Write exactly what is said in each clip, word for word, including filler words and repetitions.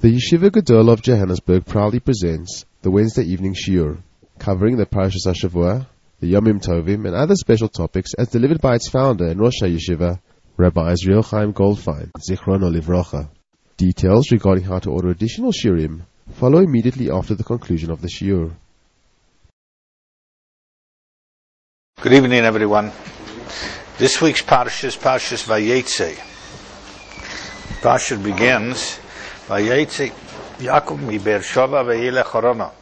The Yeshiva Gadol of Johannesburg proudly presents the Wednesday evening shiur, covering the Parashas HaShavua, the Yomim Tovim, and other special topics as delivered by its founder and Rosh HaYeshiva, Rabbi Israel Chaim Goldfein, Zichrono Livrocha. Details regarding how to order additional shiurim follow immediately after the conclusion of the shiur. Good evening, everyone. This week's Parashas is Parashas Vayetze. Parashas begins, Vayetze Yaakov mi Beersheva vayelech Harana.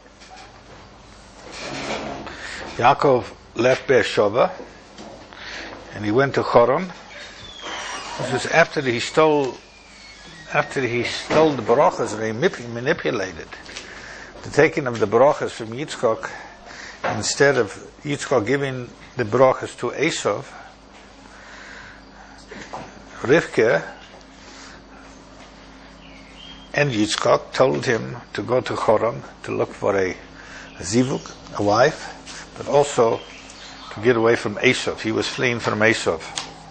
Yaakov left Beersheva and he went to Haran. This was after he stole, after he stole the brachas and he manipulated the taking of the brachas from Yitzchak. Instead of Yitzchak giving the brachas to Esav, Rivka and Yitzchak told him to go to Haran to look for a, a zivug, a wife, but also to get away from Esav. He was fleeing from Esav.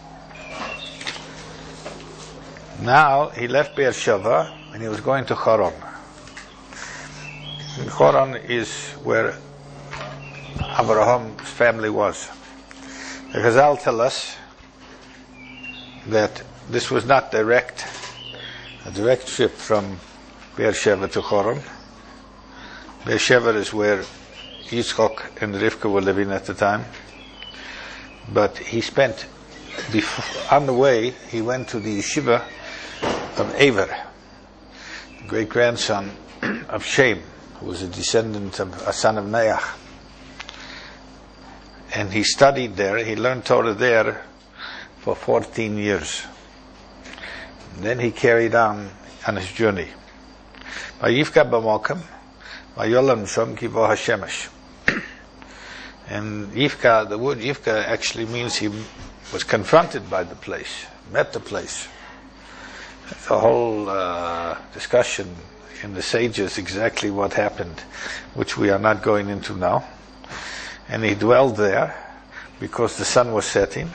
Now he left Beersheva and he was going to Haran. And Haran is where Abraham's family was. The Chazal tell us that this was not direct, a direct trip from Beersheva to Haran. Beersheva is where Yitzchak and Rivka were living at the time. But he spent, before, on the way, he went to the yeshiva of Ever, great grandson of Shem, who was a descendant of a son of Noach. And he studied there, he learned Torah there for fourteen years. And then he carried on on his journey. Vayivka b'mokem, vayolam shom kivo hashemesh. And Yivka, the word Yivka actually means he was confronted by the place, met the place. There's a whole uh, discussion in the sages exactly what happened, which we are not going into now. And he dwelled there because the sun was setting.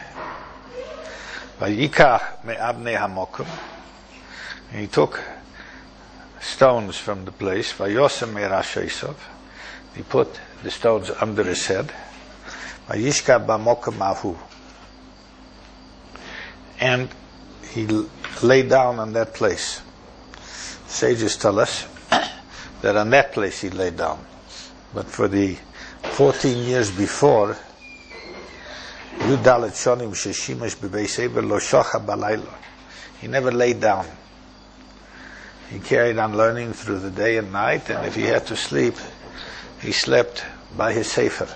Vayikach me'abnei hamokum. And he took stones from the place. Vayosem me'rash Esav. He put the stones under his head. Vayishka b'mokum ahu. And he lay down on that place. Sages tell us that on that place he lay down. But for the fourteen years before, Yudalet Shonim Sheshimesh B'Beis Eber Lo Shocha Balayla. He never laid down. He carried on learning through the day and night, and if he had to sleep, he slept by his sefer.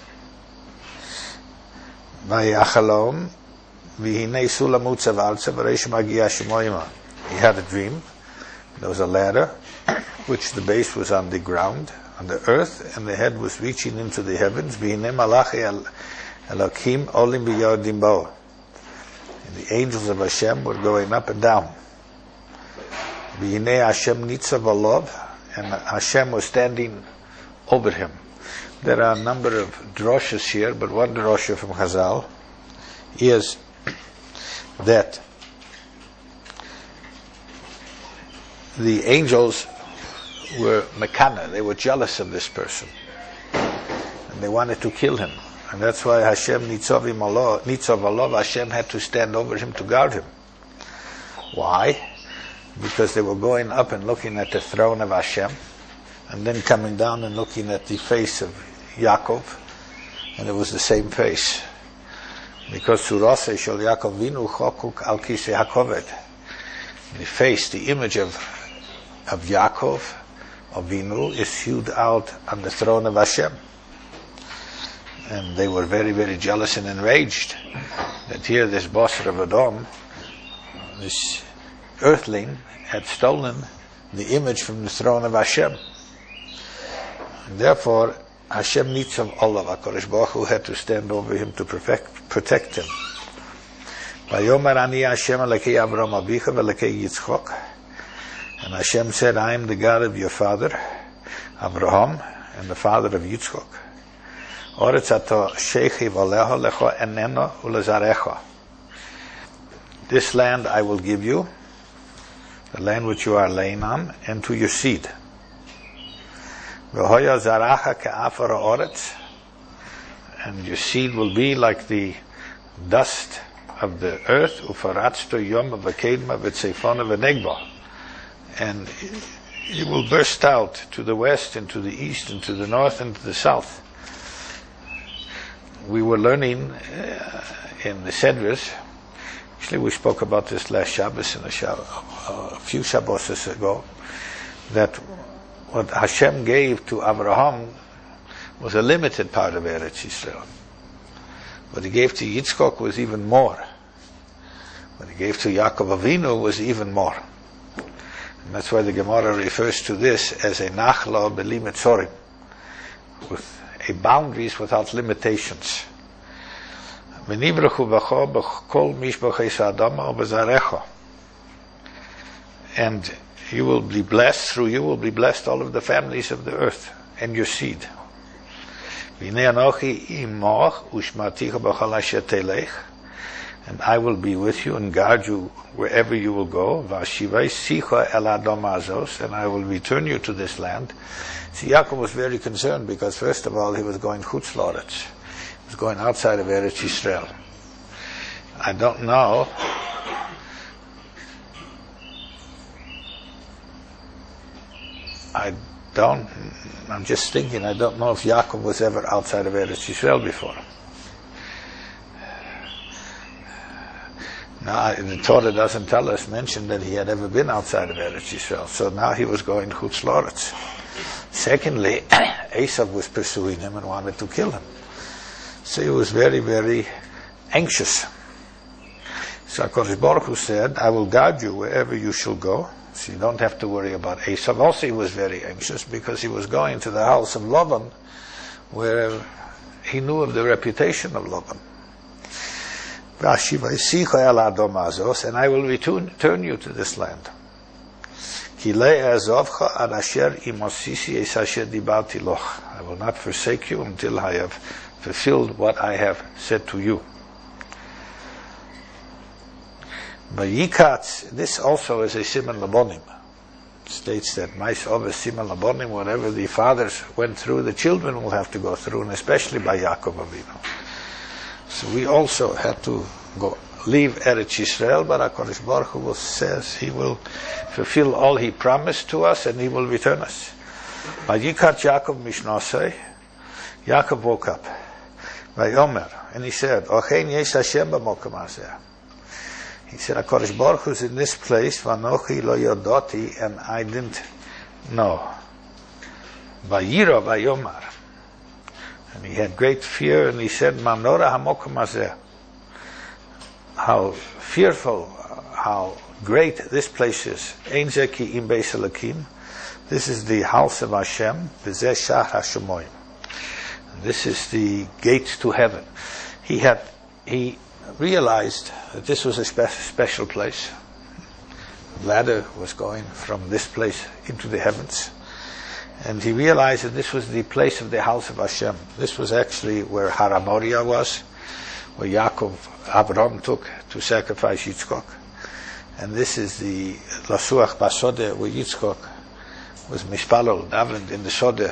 Vayachalom V'hinei Sulam Utzav Alza V'reish Magia Shemoyima. He had a dream. There was a ladder, which the base was on the ground, on the earth, and the head was reaching into the heavens. V'hinei Malachi Elokim Olim B'Yodim Bo. And the angels of Hashem were going up and down. V'hinei Hashem Nitzav Olov, and Hashem was standing over him. There are a number of droshes here, but one drosha from Chazal is that the angels were mekana, they were jealous of this person, and they wanted to kill him, and that's why Hashem Nitzav Olov, Hashem had to stand over him to guard him. Why? Because they were going up and looking at the throne of Hashem, and then coming down and looking at the face of Yaakov, and it was the same face. Because Surase Shel Yaakov Vinu Chokuk Al Kisei HaKoved, the face, the image of of Yaakov, of Vinu, is hewed out on the throne of Hashem. And they were very, very jealous and enraged that here this Basar of Edom, this earthling, had stolen the image from the throne of Hashem. And therefore, Hashem needs of Allah, HaKadosh Baruch Hu had to stand over him to protect, protect him. Vayomer ani Hashem Elokei Avraham Avicha v'Elokei Yitzchak. And Hashem said, I am the God of your father, Avraham, and the father of Yitzchak. Oretz ato sheichi v'aleho lecho eneno ulezarecho. This land I will give you, the land which you are laying on, and to your seed. V'hoya zaracha ke'afar ha'oretz, and your seed will be like the dust of the earth, ufaratzto yom v'kedma v'tzeifona v'negba, and you will burst out to the west and to the east and to the north and to the south. We were learning uh, in the Sedras, actually we spoke about this last Shabbos and a, Shab- a few Shabbos ago, that what Hashem gave to Abraham was a limited part of Eretz Yisrael. What he gave to Yitzchok was even more. What he gave to Yaakov Avinu was even more. And that's why the Gemara refers to this as a nachla b'li mitzorim, with a boundaries without limitations. And you will be blessed, through you will be blessed all of the families of the earth and your seed. And I will be with you and guard you wherever you will go. And I will return you to this land. See, Yaakov was very concerned because, first of all, he was going chutz la'aretz. He was going outside of Eretz Yisrael. I don't know. I don't, I'm just thinking, I don't know if Yaakov was ever outside of Eretz Yisrael before. Now, the Torah doesn't tell us, mention that he had ever been outside of Eretz Yisrael. So now he was going chutz la'aretz. Secondly, Esav was pursuing him and wanted to kill him. So he was very, very anxious. So HaKadosh Baruch Hu said, I will guard you wherever you shall go. So you don't have to worry about Esav. Also he was very anxious because he was going to the house of Lavan, where he knew of the reputation of Lavan. And I will return, return you to this land. I will not forsake you until I have fulfilled what I have said to you. This also is a siman labonim. It states that mais over siman labonim, whatever the fathers went through, the children will have to go through, and especially by Yaakov Avinu. So we also had to go leave Eretz Yisrael, but HaKadosh Baruch Hu says He will fulfill all He promised to us, and He will return us. Vayikat Yaakov mishnasei, Yaakov woke up. Vayomer, and he said, Ochein yesh Hashem b'mokom hazeh. He said, HaKadosh Baruch Hu is in this place, vanochi lo yodoti, and I didn't know. Vayira vayomer. And he had great fear, and he said, Manora hamokom hazeh. How fearful, how great this place is. Ein zeki im beis Elokim. This is the house of Hashem. V'zeh shar hashemoyim. This is the gate to heaven. He had, he realized that this was a spe- special place. The ladder was going from this place into the heavens. And he realized that this was the place of the house of Hashem. This was actually where Har Moriah was, where Yaakov, Abraham took to sacrifice Yitzchok. And this is the Lasuach Basodeh, where Yitzchok was Mishpalol, davened in the Sodeh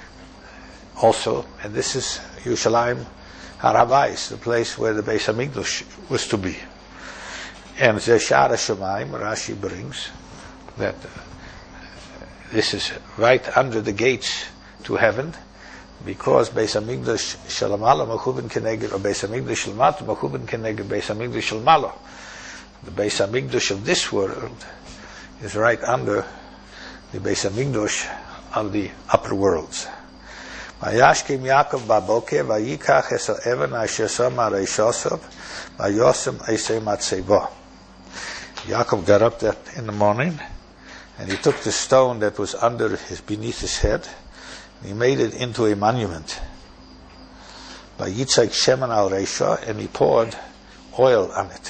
also. And this is Yerushalayim Har Havayis, the place where the Beis HaMikdash was to be. And Zeshar HaShamayim, Rashi brings that uh, this is right under the gates to heaven, because Beis HaMikdash Shalamala Machubin Keneged, or Beis HaMikdash Shalmat Machubin Keneged Beis HaMikdash Shalmalo. The Beis HaMikdash of this world is right under the Beis HaMikdash of the upper worlds. Vayashkim Yaakov baboker vayikach esel even asher sama reishosov vayosem eisei matzeva. Yaakov got up that in the morning, and he took the stone that was under his, beneath his head, and he made it into a monument. Vayitzak shemen al reisha, and he poured oil on it.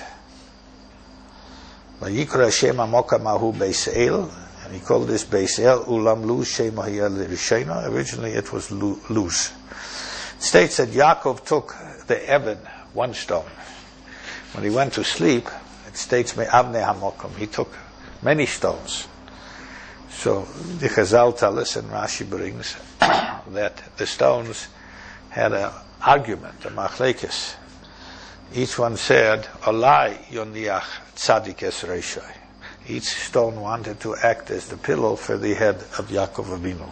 Vayikra Shem Amoka Mahu Beis El, and he called this Beis El Ulam Luz Shem Ahiyah Rishena. Originally it was Luz. It states that Yaakov took the Eben, one stone. When he went to sleep, it states Me Avne Hamokum. He took many stones. So the Chazal tell us, and Rashi brings, that the stones had an argument, a machlekes. Each one said, Olai yoniach tzadik es reishai. Each stone wanted to act as the pillow for the head of Yaakov Avinu.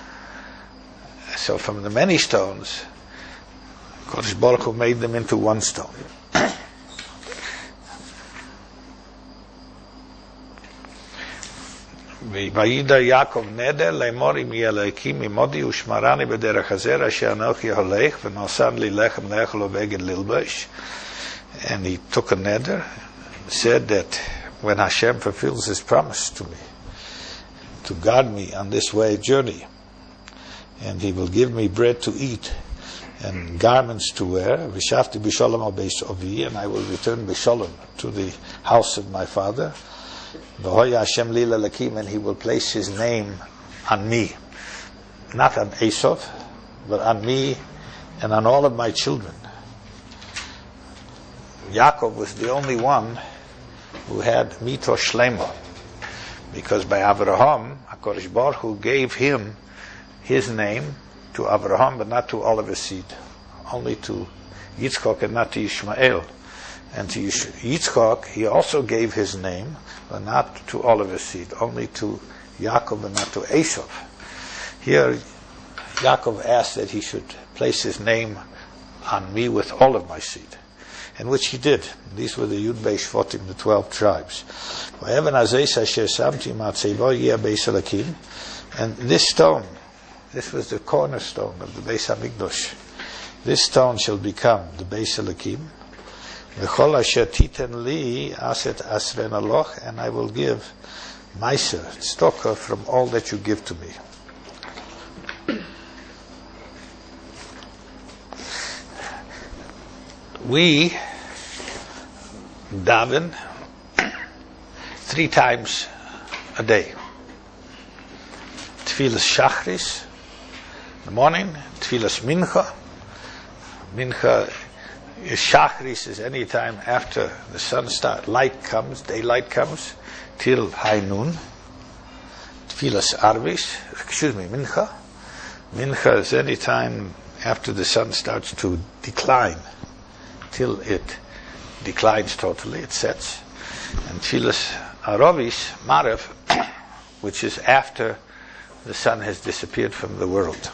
So from the many stones, Kodesh Baruch Hu made them into one stone. Vayida Yaakov neder le'mor im Elokim imodi ushmarani b'derech hazer asher anochi holech v'nosan li lechem le'echol u'beged lilbash. And he took a neder, said that when Hashem fulfills His promise to me, to guard me on this way journey, and He will give me bread to eat and garments to wear, v'shavti b'sholom al beis ovi, and I will return b'sholom to the house of my father, v'hoya Hashem li l'elakim, and He will place His name on me, not on Esav, but on me and on all of my children. Yaakov was the only one who had mito shlema, because by Avraham, HaKadosh Baruch Hu gave him his name to Avraham, but not to all of his seed, only to Yitzchak and not to Ishmael. And to Yitzchak, he also gave his name, but not to all of his seed, only to Yaakov and not to Esav. Here, Yaakov asked that he should place his name on me with all of my seed, and which he did. These were the Yud Beis Shvatim, the twelve tribes. And this stone, this was the cornerstone of the Beis HaMikdash. This stone shall become the Beis Elokim. V'chol asher titen li aset asren aloch, and I will give meiser, tzedakah, from all that you give to me. We daven three times a day. Tfilas Shachris in the morning, Tfilas Mincha. Mincha is Shachris is any time after the sun starts, light comes, daylight comes, till high noon. Tfilas Arvis, excuse me, Mincha. Mincha is any time after the sun starts to decline, till it declines totally, it sets. And Tfilas Aravis, Marev, which is after the sun has disappeared from the world.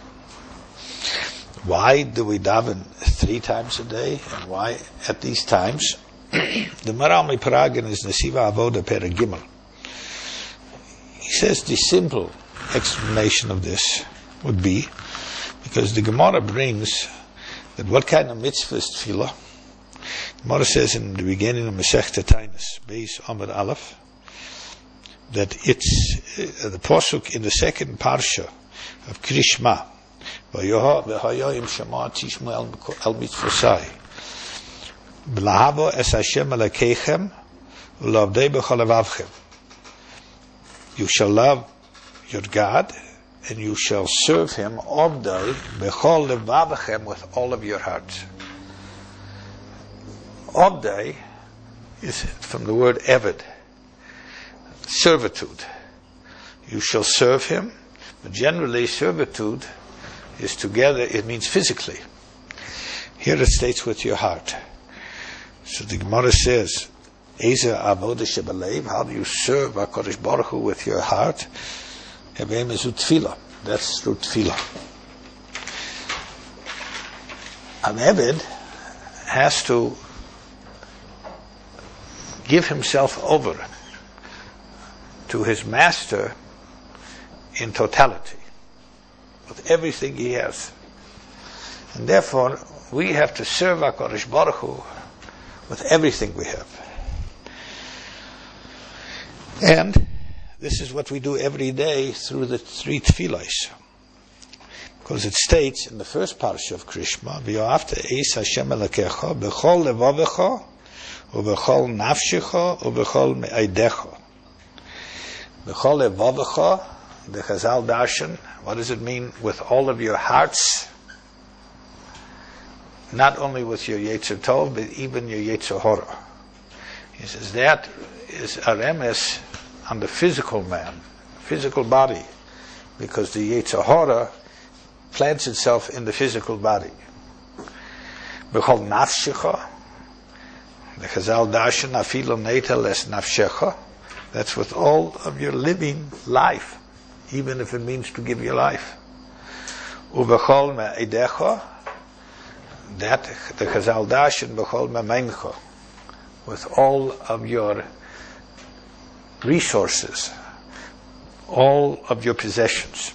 Why do we daven three times a day, and why at these times? The Maral MiParagan is Nesiva Avoda Perek Gimel. He says the simple explanation of this would be because the Gemara brings that what kind of mitzvah is tefillah? The Gemara says in the beginning of Masechta Tainis, Beis Amud Aleph, that it's uh, the pasuk in the second parsha of Krishma, V'hayoyim Shema Tishmu El Mitzvosai, B'lahavo Es Hashem Elokeichem U'lavdei B'chol Levavchem. You shall love your God, and you shall serve Him Obdei B'chol Levavchem, with all of your heart. Obdei is from the word Eved, servitude. You shall serve Him, but generally servitude is together, it means physically. Here it states with your heart. So the Gemara says, Eza avoda shebalev, how do you serve HaKadosh Baruch Hu with your heart? Heveim ezu tefillah. That's through tefillah. An Eved has to give himself over to his master in totality, with everything he has. And therefore, we have to serve HaKadosh Baruch Hu with everything we have. And this is what we do every day through the three tefillahs. Because it states in the first parsha of Krishma, V'yoavta eis Hashem Elokecha b'chol levavecha u'b'chol nafshecha u'b'chol me'aydecha. B'chol levavecha, the Chazal Darshan, what does it mean? With all of your hearts, not only with your Yetzer Tov, but even your Yetzer Hora. He says that is a remes on the physical man, physical body, because the Yetzer Hara plants itself in the physical body. B'chol nafshecha, the Chazal darshan afilu neitel es nafshecha. That's with all of your living life, even if it means to give your life. Ubechol me'edecha, that the Chazal darshan bechol me'meincha, with all of your resources, all of your possessions.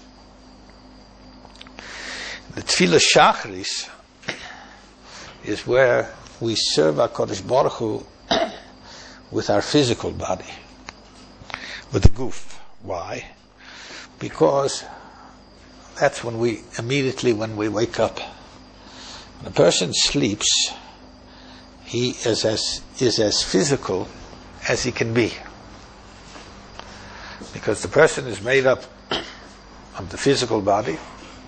The Tefillah Shachris is where we serve HaKadosh Baruch Hu with our physical body, with the goof. Why? Because that's when we, immediately when we wake up. When a person sleeps, he is as, is as physical as he can be. Because the person is made up of the physical body,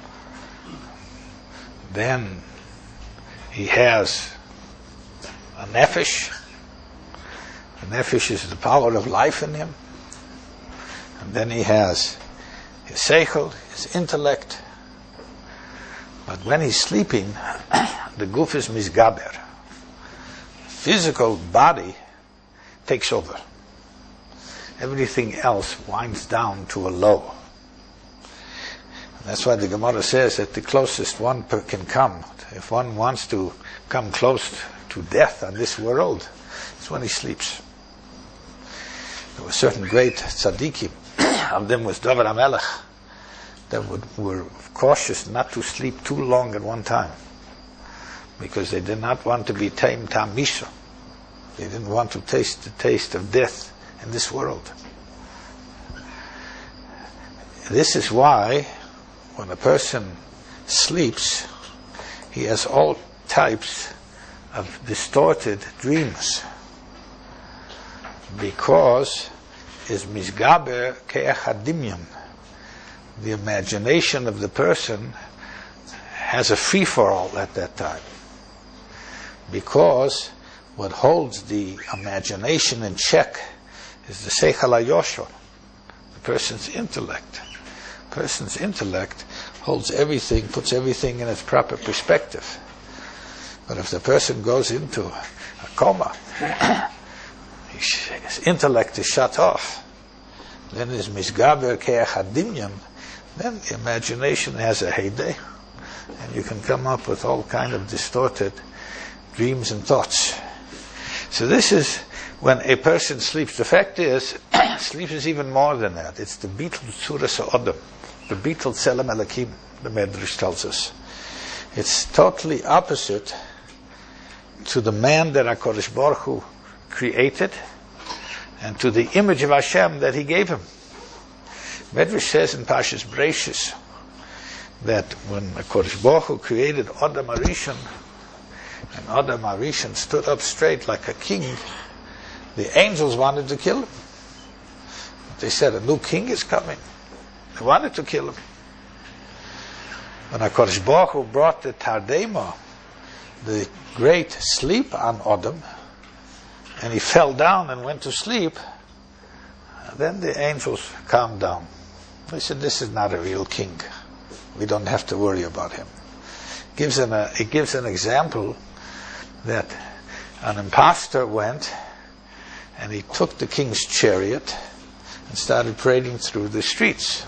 then he has a nefesh. The nefesh is the power of life in him. And then he has his seichel, his intellect. But when he's sleeping, the guf is misgaber. The physical body takes over. Everything else winds down to a low. And that's why the Gemara says that the closest one per can come, if one wants to come close to death on this world, it's when he sleeps. There were certain great tzaddikim, of them was David HaMelech, that would, were cautious not to sleep too long at one time, because they did not want to be taim tam misha. They didn't want to taste the taste of death in this world. This is why when a person sleeps, he has all types of distorted dreams, because is misgaber ke'echadimyan. The imagination of the person has a free-for-all at that time, because what holds the imagination in check is the seichel hayoshor, the person's intellect. The person's intellect holds everything, puts everything in its proper perspective. But if the person goes into a coma, his intellect is shut off, then his misgaber ke'echadimyan, then the imagination has a heyday, and you can come up with all kind of distorted dreams and thoughts. So this is when a person sleeps. The fact is, sleep is even more than that. It's the bitul tzuras ha'odam, the bitul tzelem elakim, the Medrash tells us. It's totally opposite to the man that HaKadosh Baruch Hu created, and to the image of Hashem that He gave him. Medrash says in Parshas Bereishis that when HaKadosh Baruch Hu created Adam HaRishon, and Adam HaRishon stood up straight like a king, the angels wanted to kill him. They said, a new king is coming. They wanted to kill him. When HaKadosh Baruch Hu brought the Tardema, the great sleep on Adam, and he fell down and went to sleep, then the angels calmed down. They said, this is not a real king. We don't have to worry about him. It gives an, a, it gives an example that an impostor went and he took the king's chariot and started parading through the streets.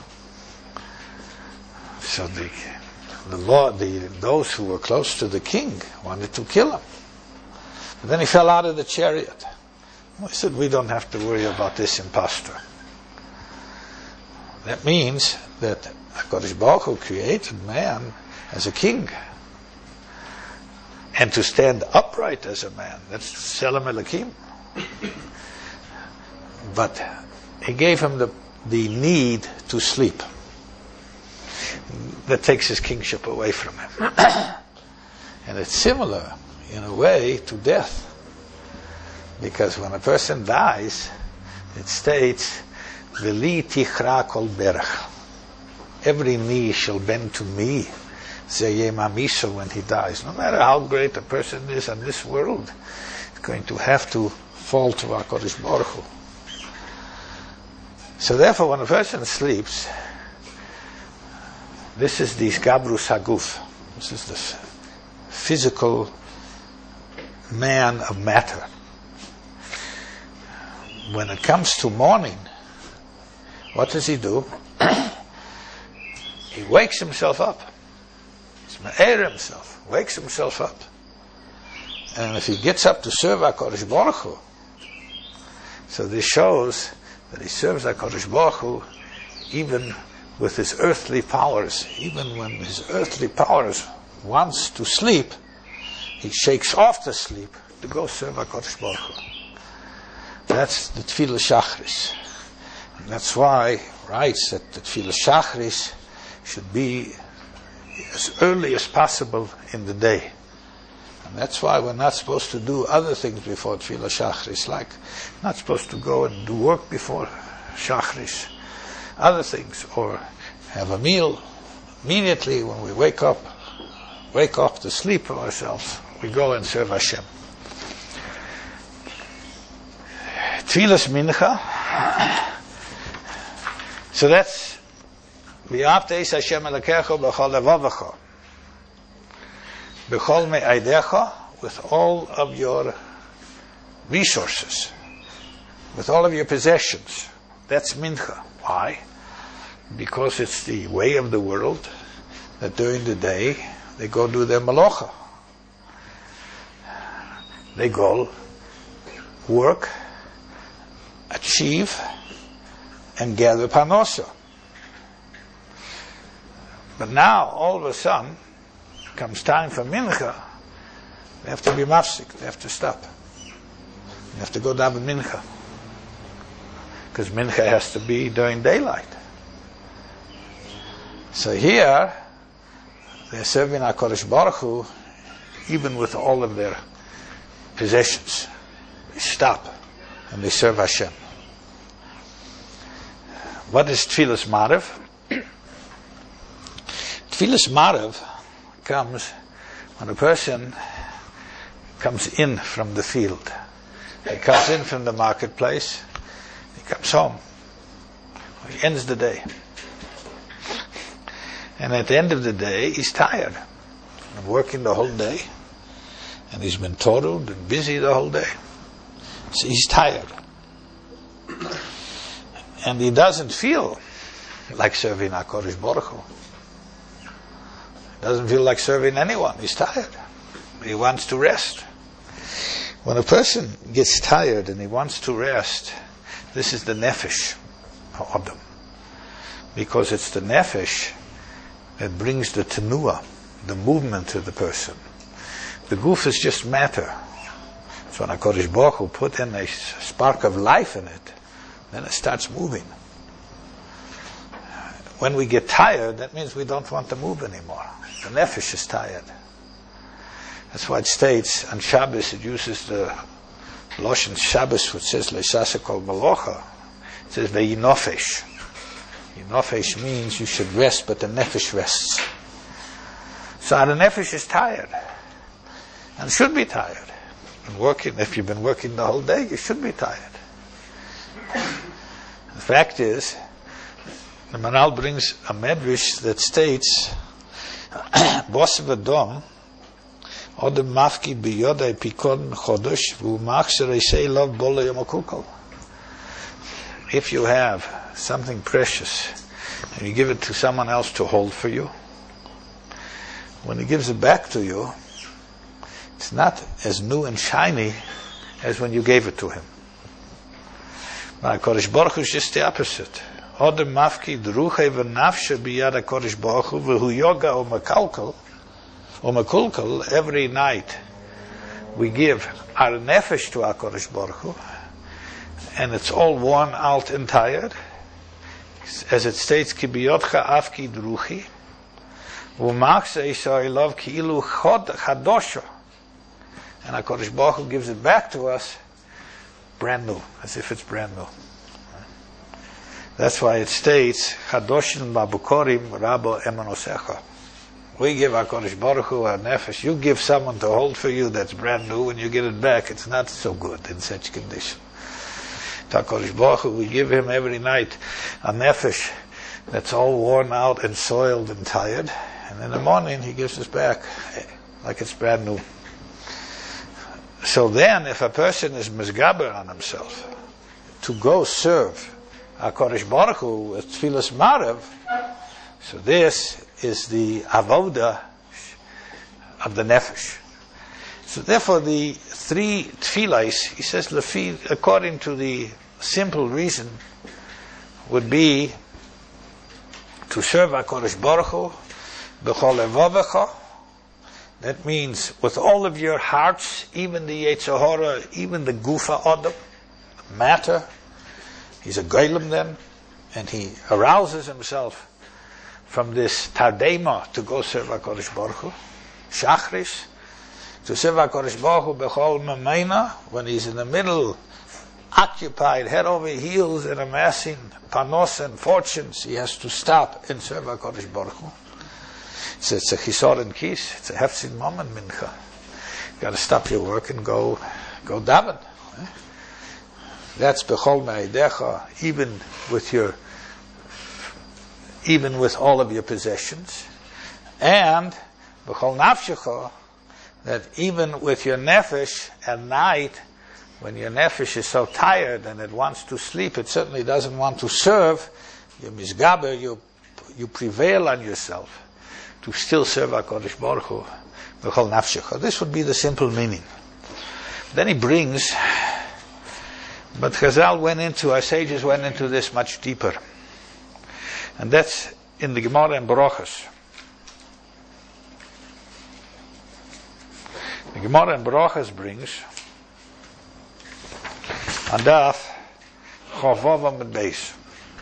So the the law, the those who were close to the king wanted to kill him. But then he fell out of the chariot. He said, we don't have to worry about this impostor. That means that HaKadosh Baruch Hu created man as a king, and to stand upright as a man. That's Tzelem Elokim. But He gave him the, the need to sleep. That takes his kingship away from him. And it's similar, in a way, to death. Because when a person dies, it states, V'li tichra kol berach. Every knee shall bend to me, Zeyeh Mamisha, when he dies. No matter how great a person is in this world, he's going to have to fall to HaKadosh Baruch Hu. So therefore, when a person sleeps, this is the Gabrus Haguf. This is the physical man of matter. When it comes to morning, what does he do? He wakes himself up. He's ma'er himself, wakes himself up. And if he gets up to serve HaKadosh Baruch Hu, so this shows that he serves HaKadosh Baruch Hu even with his earthly powers. Even when his earthly powers wants to sleep, he shakes off the sleep to go serve HaKadosh Baruch Hu. That's the Tefillah Shachris. And that's why he writes that the Tefillah Shachris should be as early as possible in the day. And that's why we're not supposed to do other things before Tefillah Shachris, like not supposed to go and do work before Shachris, other things, or have a meal immediately when we wake up, wake off the sleep of ourselves, we go and serve Hashem. Tefillas Mincha, so that's V'yavta es Hashem Elokecha b'chol levavecha, b'chol me'aydecha, with all of your resources, with all of your possessions. That's Mincha. Why? Because it's the way of the world that during the day they go do their malocha. They go work, achieve, and gather parnosa. But now, all of a sudden, comes time for mincha, they have to be mafsik, they have to stop. They have to go down with mincha. Because mincha has to be during daylight. So here, they're serving HaKadosh Baruch Hu, even with all of their possessions. They stop, and they serve Hashem. What is Tfilas Marav? Tfilas Marav comes when a person comes in from the field. He comes in from the marketplace. He comes home. He ends the day. And at the end of the day, he's tired of working the whole day. And he's been totaled and busy the whole day. So he's tired. And he doesn't feel like serving HaKadosh Baruch Hu. Doesn't feel like serving anyone. He's tired. He wants to rest. When a person gets tired and he wants to rest, this is the nefesh of them. Because it's the nefesh that brings the tenuah, the movement to the person. The guf is just matter. So when HaKadosh Baruch Hu put in a spark of life in it, then it starts moving. When we get tired, that means we don't want to move anymore. The nefesh is tired. That's why it states on Shabbos, it uses the Lashon Shabbos, which says Leisasa kol malocha. It says ve'yinofesh. Yinofesh means you should rest, but the nefesh rests. So the nefesh is tired, and should be tired. And working, if you've been working the whole day, you should be tired. The fact is, the Maral brings a medrash that states, Bosav Adom, Odem Mafki Biyodai Pikon Chodosh, V'umachser Eisei Lov Bola Yomokukol. If you have something precious, and you give it to someone else to hold for you, when he gives it back to you, it's not as new and shiny as when you gave it to him. But HaKadosh Baruch Hu is just the opposite. Odem mafki druche v'nafshe biyad HaKadosh Baruch Hu v'hu yoga o makalkal o makulkal. Every night we give our nefesh to HaKadosh Baruch Hu, and it's all worn out and tired. As it states, ki biyodcha afki druchi v'machse isha ilav ki ilu chod chadosho. And HaKadosh Baruch Hu gives it back to us brand new, as if it's brand new. That's why it states, Chadoshin Babukorim Rabo Emonosecha. We give HaKadosh Baruch Hu our nefesh. You give someone to hold for you that's brand new, when you get it back, it's not so good in such condition. HaKadosh Baruch Hu, we give him every night a nefesh that's all worn out and soiled and tired, and in the morning he gives us back like it's brand new. So then, if a person is mizgaber on himself to go serve HaKadosh Baruch Hu with Tfilas Marav, so this is the avoda of the nefesh. So therefore, the three tefillahs, he says, lefi, according to the simple reason, would be to serve HaKadosh Baruch Hu b'chol levavecha. That means with all of your hearts, even the Yetzer Hara, even the Gufa Adam, matter. He's a Golem then, and he arouses himself from this Tardema to go serve HaKadosh Baruch Hu. Shachris, to serve HaKadosh Baruch Hu b'chol memeina, when he's in the middle, occupied, head over heels, in amassing panos and fortunes, he has to stop and serve HaKadosh Baruch Hu. So it's a chisor and kis, it's a hefzin moment mincha. You got to stop your work and go, go daven. Eh? That's bechol me'edecha, even with your, even with all of your possessions, and bechol nafshecha, that even with your nefesh at night, when your nefesh is so tired and it wants to sleep, it certainly doesn't want to serve. You misgaber, you you prevail on yourself to still serve HaKadosh Baruch Hu b'chol nafshecha. This would be the simple meaning. Then he brings, but Chazal went into, our sages went into this much deeper. And that's in the Gemara and Brachos. The Gemara and Brachos brings, on Daf Chavav Amud Beis.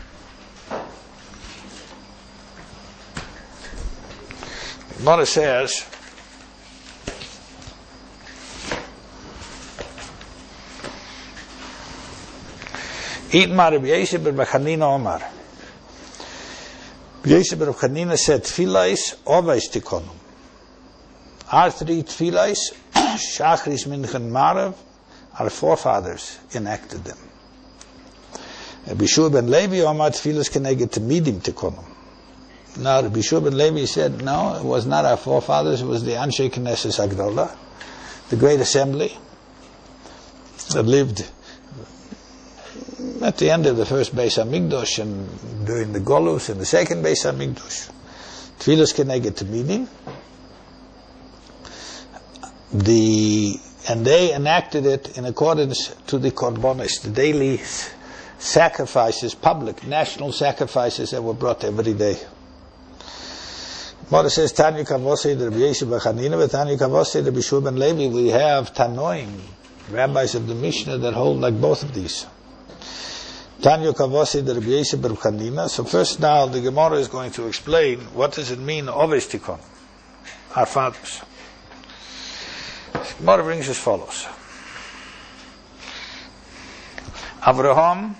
The Gemara says, Itmar Rabbi Yosef bar Chanina Omar. Rabbi Yosef bar Chanina said, Tfilais always tikonum. Our three tefillahs, Shachris, Mincha, Marav, our forefathers enacted them. Rabbi Shua ben Levi Omar tefillahs keneged temidim tikonum. Now Rabbi Shua ben Levi said, no, it was not our forefathers, it was the Anshe Knesset Agdola, the great assembly that lived at the end of the first Beis HaMikdash and during the Golus and the second Beis HaMikdash. Tefillahs keneged temidim. The and they enacted it in accordance to the korbanos, the daily sacrifices, public, national sacrifices that were brought every day. Mordechai says, Tanya Kavosei, the Rabbi Yosef bar Chanina, but Tanya Kavosei, the Rabbi Shua ben Levi, we have Tanoim, rabbis of the Mishnah that hold like both of these. Tanya Kavosei, the Rabbi Yosef bar Chanina. So first now the Gemara is going to explain what does it mean, Oves Tikon, our fathers. Gemara brings as follows. Avraham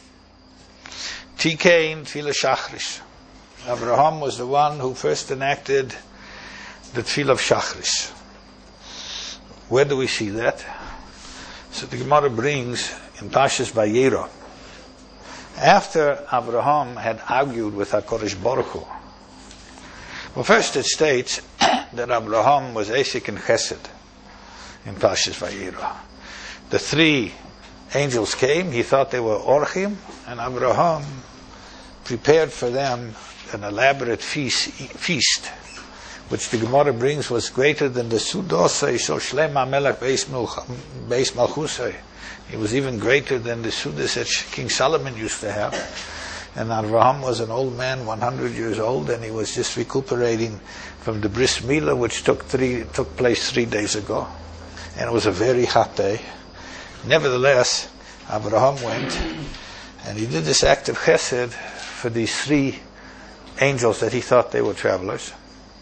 Tikein Tefillah Shachris. Avraham was the one who first enacted the Tefillah of Shachris. Where do we see that? So the Gemara brings in Pashas Vayera. After Avraham had argued with HaKadosh Baruch Hu. Well, first it states that Avraham was Esek and Chesed. In Pashas Vayera, the three angels came. He thought they were Orchim, and Abraham prepared for them an elaborate feast, feast which the Gemara brings was greater than the Sudosai Shel Shlema Melech Beis Malchusai. It was even greater than the Sudas that King Solomon used to have. And Abraham was an old man, one hundred years old, and he was just recuperating from the Bris Milah, which took three took place three days ago. And it was a very hot day. Nevertheless, Abraham went and he did this act of chesed for these three angels that he thought they were travelers.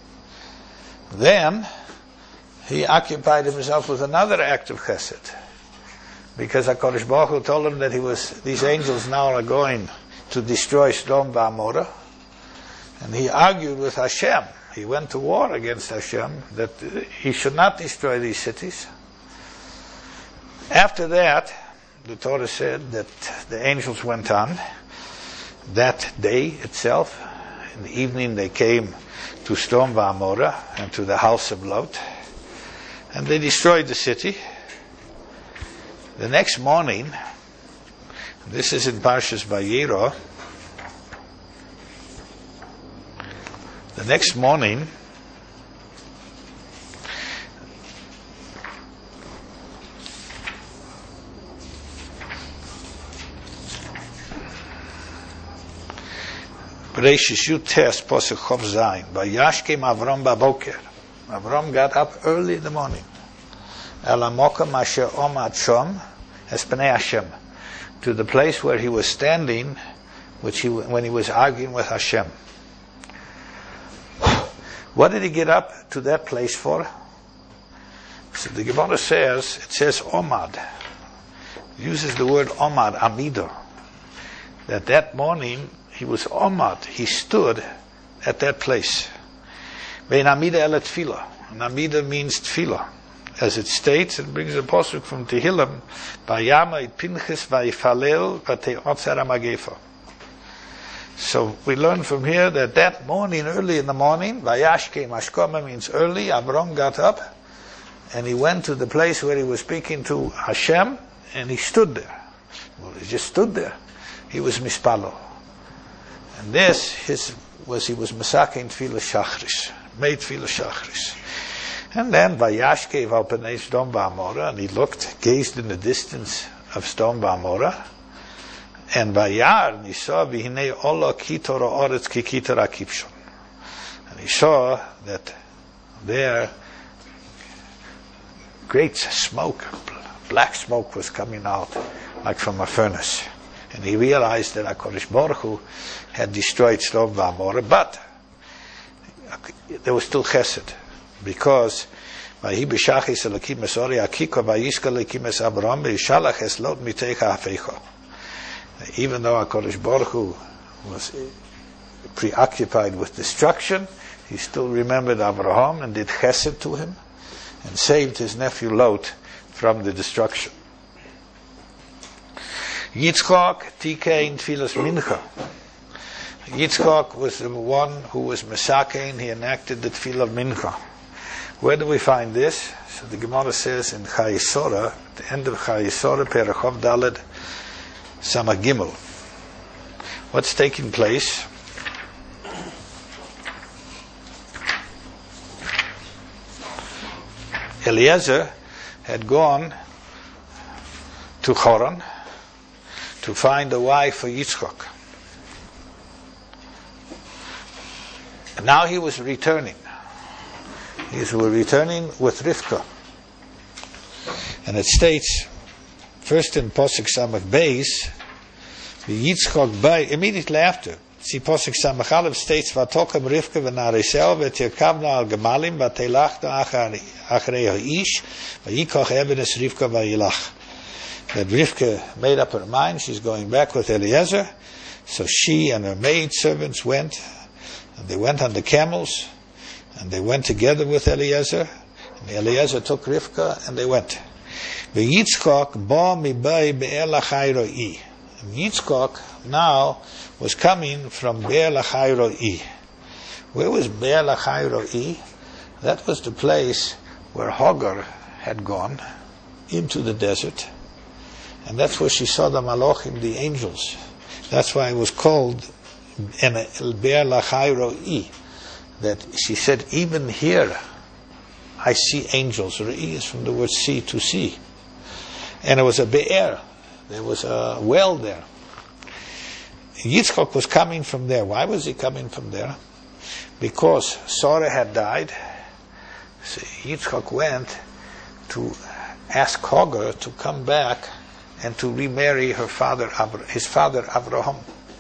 Then he occupied himself with another act of chesed, because HaKadosh Baruch Hu told him that he was these angels now are going to destroy Sodom V'Amorah, and he argued with Hashem. He went to war against Hashem that he should not destroy these cities. After that, the Torah said that the angels went on that day itself. In the evening they came to Sodom V'Amorah and to the house of Lot, and they destroyed the city. The next morning, this is in Parshas Vayera, the next morning, Bereshis Yud Tes Posuk Chov Zayin. Vayashkem Avram Baboker. Avram got up early in the morning. El Hamokom Asher Omad Shom Es Pnei Hashem, to the place where he was standing, which he when he was arguing with Hashem. What did he get up to that place for? So the Gemara says, it says Omad. It uses the word Omad, Amido. That that morning he was Omad, he stood at that place. Vein Amida el Tefillah. And Amida means Tefillah. As it states, it brings a posuk from Tehillim, Vayama it Pinchas Vayifalel Vate'otzer HaMagefa. So we learn from here that that morning, early in the morning, Vayashke Mashkoma means early, Avram got up and he went to the place where he was speaking to Hashem, and he stood there. Well, he just stood there. He was Mispalo. And this his, was, he was Masakin Tefillah Shachris, made Tefillah Shachris. And then Vayashke Valpanei Sodom V'Amorah, and he looked, gazed in the distance of Sodom V'Amorah, and Vayar, and he saw V'hinei Ola Kitora Oretz Ki Kitora Kipshon. And he saw that there great smoke, black smoke was coming out like from a furnace. And he realized that HaKadosh Baruch Hu had destroyed Sodom V'Amorah, but there was still chesed. Because even though HaKadosh Baruch Hu was preoccupied with destruction, he still remembered Abraham and did chesed to him and saved his nephew Lot from the destruction. Yitzchak tikein tfilas mincha. Yitzchak was the one who was mesakein, he enacted the tefillah of mincha. Where do we find this? So the Gemara says in Chayesora, at the end of Chayesora, Perachov Daled, Samach Gimel. What's taking place? Eliezer had gone to Choron to find a wife for Yitzchak. And now he was returning. He was returning with Rivka. And it states, first in Posuk Samach Beis, Yitzchak Bay, immediately after. See, Posuk Samach Aleph states, Vatokam Rivka v'narisel v'tirkavna al gemalim v'telachna achrei ha'ish v'yikoch ebenes Rivka v'yilach. That Rivka made up her mind, she's going back with Eliezer. So she and her maid servants went, and they went on the camels, and they went together with Eliezer, and Eliezer took Rivka, and they went. Yitzchak ba mibay be'er lachai ro'i. Yitzchak now was coming from Be'er Lachai Ro'i. Where was Be'er Lachai Ro'i? That was the place where Hagar had gone into the desert, and that's where she saw the Malachim, the angels. That's why it was called Be'er Lachai Ro'i. That she said, even here I see angels. Ro'i is from the word see, to see. And it was a Be'er. There was a well there. Yitzchak was coming from there. Why was he coming from there? Because Sarah had died. So Yitzchak went to ask Hagar to come back and to remarry her father, his father Abraham.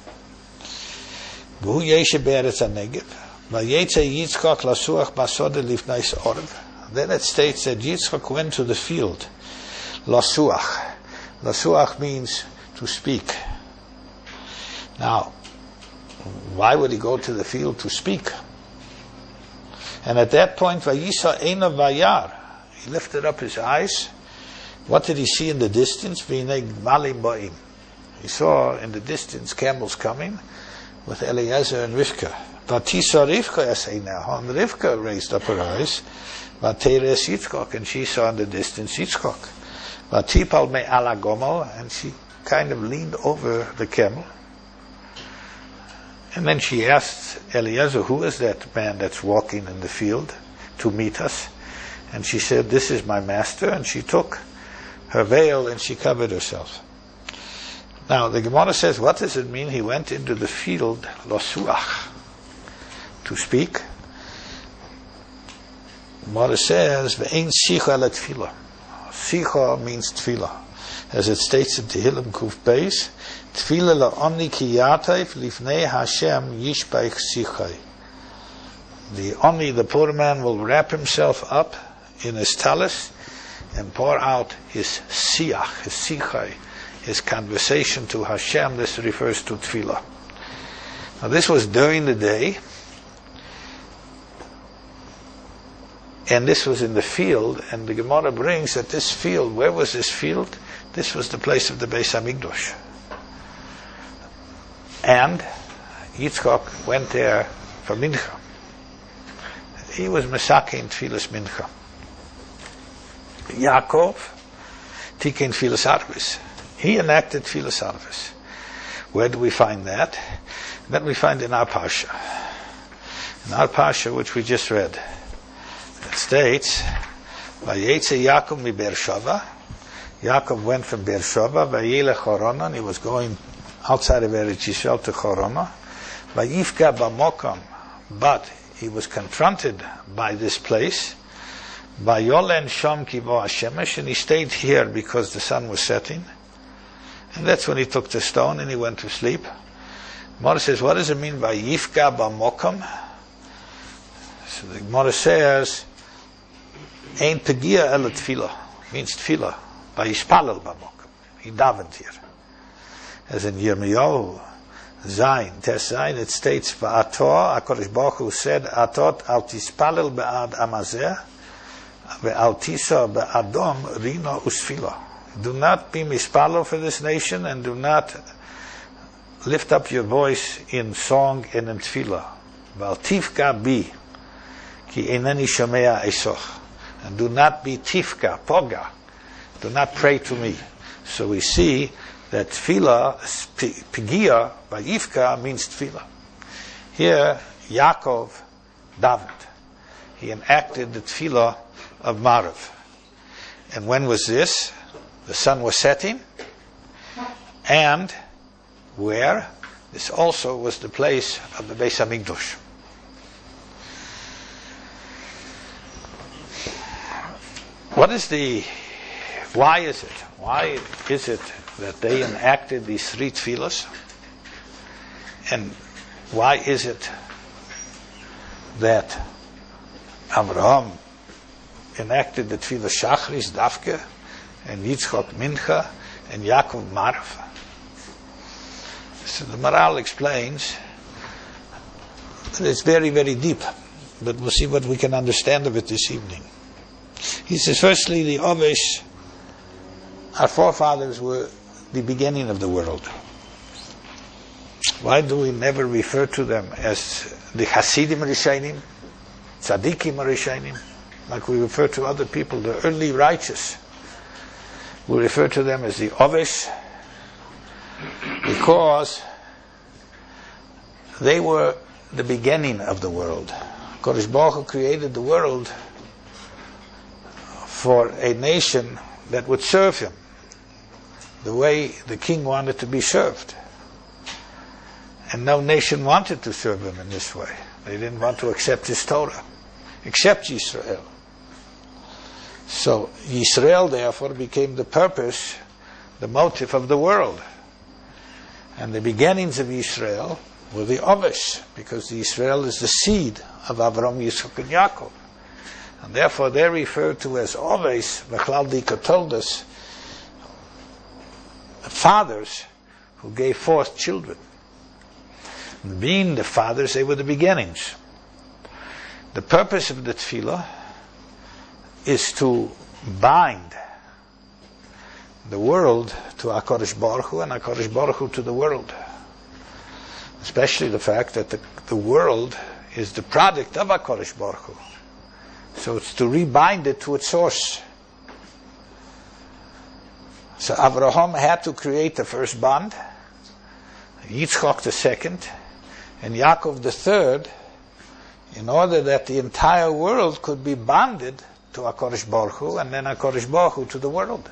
Then it states that Yitzchak went to the field. Lasuach. Lasuach means to speak. Now, why would he go to the field to speak? And at that point, Vayisa Eina Vayar, he lifted up his eyes, What did he see in the distance? He saw in the distance camels coming with Eliezer and Rivka. Vatisa Rivka Eseinaha, and Rivka raised up her eyes. Vateres Yitzchok, and she saw in the distance Yitzchok. Vatipal me ala gomel, and she kind of leaned over the camel. And then she asked Eliezer, who is that man that's walking in the field to meet us? And she said, this is my master. And she took her veil and she covered herself. Now the Gemara says, what does it mean? He went into the field, losuach, to speak. Gemara says, ve'ein sicha la tefillah. Sicha means tefillah. As it states in Tehillim Kuf Beis, tefillah la'oni ki yatayf lifnei Hashem yishpaich sichai. The Oni, the poor man, will wrap himself up in his talis and pour out his siach, his sichai, his conversation to Hashem. This refers to tefillah. Now this was during the day, and this was in the field, and the Gemara brings that this field, where was this field? This was the place of the Beis Hamikdash. And Yitzchok went there for mincha. He was Mesakein Tfilas Mincha. Yaakov Tikein Tfilas Arvis. He enacted Tfilas Arvis. Where do we find that? That we find in our Parsha. In our Parsha, which we just read. It states, Vayetze Yaakov mi Beersheva. Yaakov went from Beersheva, Vayelech Chorona, and he was going outside of Eretz Yisrael to Chorona. Vayifka b'mokam, but he was confronted by this place. Vayolen sham kivo hashemesh, and he stayed here because the sun was setting. And that's when he took the stone and he went to sleep. Gemara says, what does it mean by yifka b'mokam? So the Gemara says, ein pegia el tefillah, means tefillah. Vayishpalel b'mokam. He davened here. As in Yirmiyahu Zayin, Tes Zayin, it states, V'ator, HaKadosh Baruch Hu said, Atot al tispalel be'ad amazeh, ve'al tisa be'adom rino usfila. Do not be mispalel for this nation, and do not lift up your voice in song and in tefillah. V'al tifka bi, ki eneni shomea esoch. And do not be tifka, poga. Do not pray to me. So we see that tefillah, pigia, by Yifka, means tefillah. Here, Yaakov davened. He enacted the tefillah of Marav. And when was this? The sun was setting. And where? This also was the place of the Beis Hamikdash. What is the, why is it? Why is it that they enacted these three tefillahs? And why is it that Abraham enacted the tefillah Shachris, Dafke, and Yitzchok Mincha, and Yaakov Marav? So the Maral explains that it's very, very deep, but we'll see what we can understand of it this evening. He says, firstly, the Ovesh, our forefathers were the beginning of the world. Why do we never refer to them as the Hasidim Rishonim, Tzadikim Rishonim, like we refer to other people, the early righteous? We refer to them as the Ovesh because they were the beginning of the world. Kodesh Baruch Hu created the world for a nation that would serve him the way the king wanted to be served. And no nation wanted to serve him in this way. They didn't want to accept his Torah, except Yisrael. So Yisrael therefore became the purpose, the motive of the world. And the beginnings of Yisrael were the Ovesh, because the Yisrael is the seed of Avram, Yitzchak, and Yaakov. And therefore they're referred to as Ovesh. Bechlal Dika told us, fathers who gave forth children. And being the fathers, they were the beginnings. The purpose of the tefillah is to bind the world to HaKadosh Baruch Hu and HaKadosh Baruch Hu to the world. Especially the fact that the, the world is the product of HaKadosh Baruch Hu. So it's to rebind it to its source. So Avraham had to create the first bond, Yitzchak the second, and Yaakov the third, in order that the entire world could be bonded to HaKadosh Baruch Hu, and then HaKadosh Baruch Hu to the world.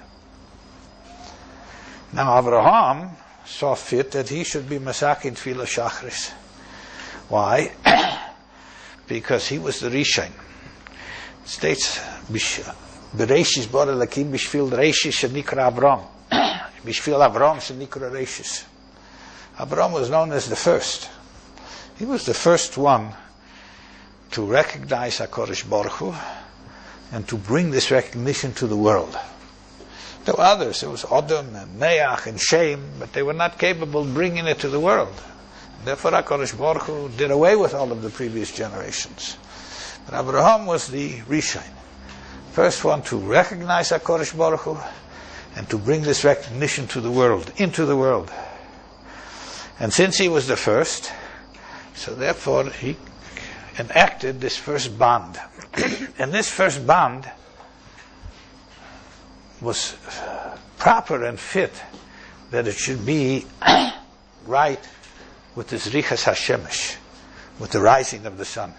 Now Avraham saw fit that he should be Masakin Tefillah Shachris. Why? Because he was the Rishon. It states, Bereshis bara Elokim bishvil Reishis shenikra Avram. Bishvil Avram shenikra Reishis. Avram was known as the first. He was the first one to recognize HaKadosh Baruch Hu and to bring this recognition to the world. There were others. There was Adam and Neach and Shem, but they were not capable of bringing it to the world. Therefore HaKadosh Baruch Hu did away with all of the previous generations. But Abraham was the Rishon. First one to recognize HaKadosh Baruch Hu and to bring this recognition to the world, into the world. And since he was the first, so therefore he enacted this first bond. And this first bond was proper and fit that it should be right with this Richas HaShemesh, with the rising of the sun.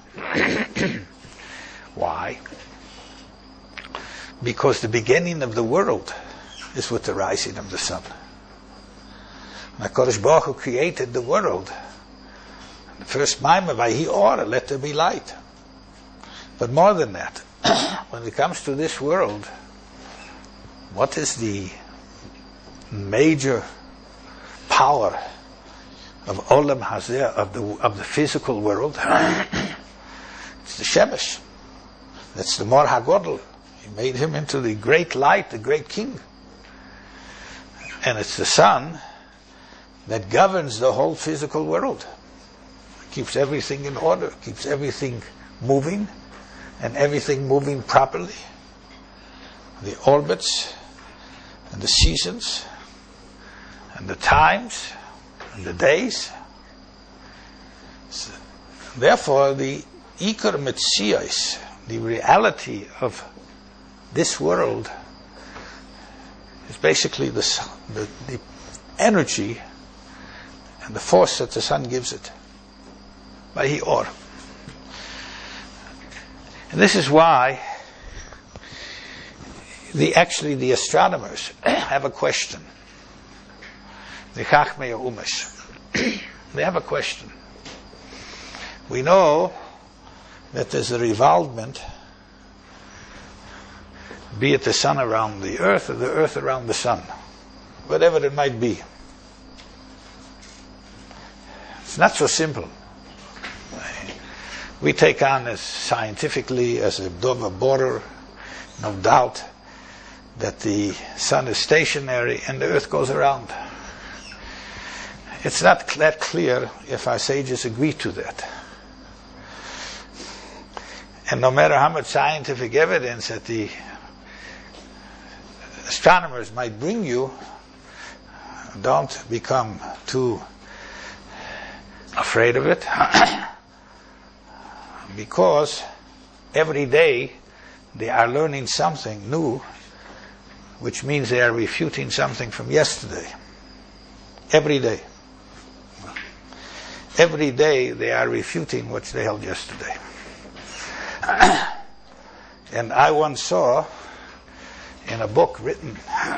Why? Because the beginning of the world is with the rising of the sun. HaKadosh Baruch Hu created the world. The first Maimah, Vayhi Or, let there be light. But more than that, when it comes to this world, what is the major power of Olam Hazeh, of the of the physical world? It's the Shemesh. That's the Mor HaGodel. He made him into the great light, the great king. And it's the sun that governs the whole physical world. It keeps everything in order, keeps everything moving, and everything moving properly. The orbits, and the seasons, and the times, and the days. So, therefore, the Ikar Metzios, the reality of this world, is basically the, the, the energy and the force that the sun gives it. Vayhi Or. And this is why the actually the astronomers have a question. The Chachmei Umesh. They have a question. We know that there's a revolvement, be it the sun around the earth or the earth around the sun, whatever it might be. It's not so simple. We take on as scientifically as a Dova border, no doubt, that the sun is stationary and the earth goes around. It's not that clear if our sages agree to that. And no matter how much scientific evidence that the astronomers might bring you, don't become too afraid of it, because every day they are learning something new, which means they are refuting something from yesterday. Every day. Every day they are refuting what they held yesterday. And I once saw in a book written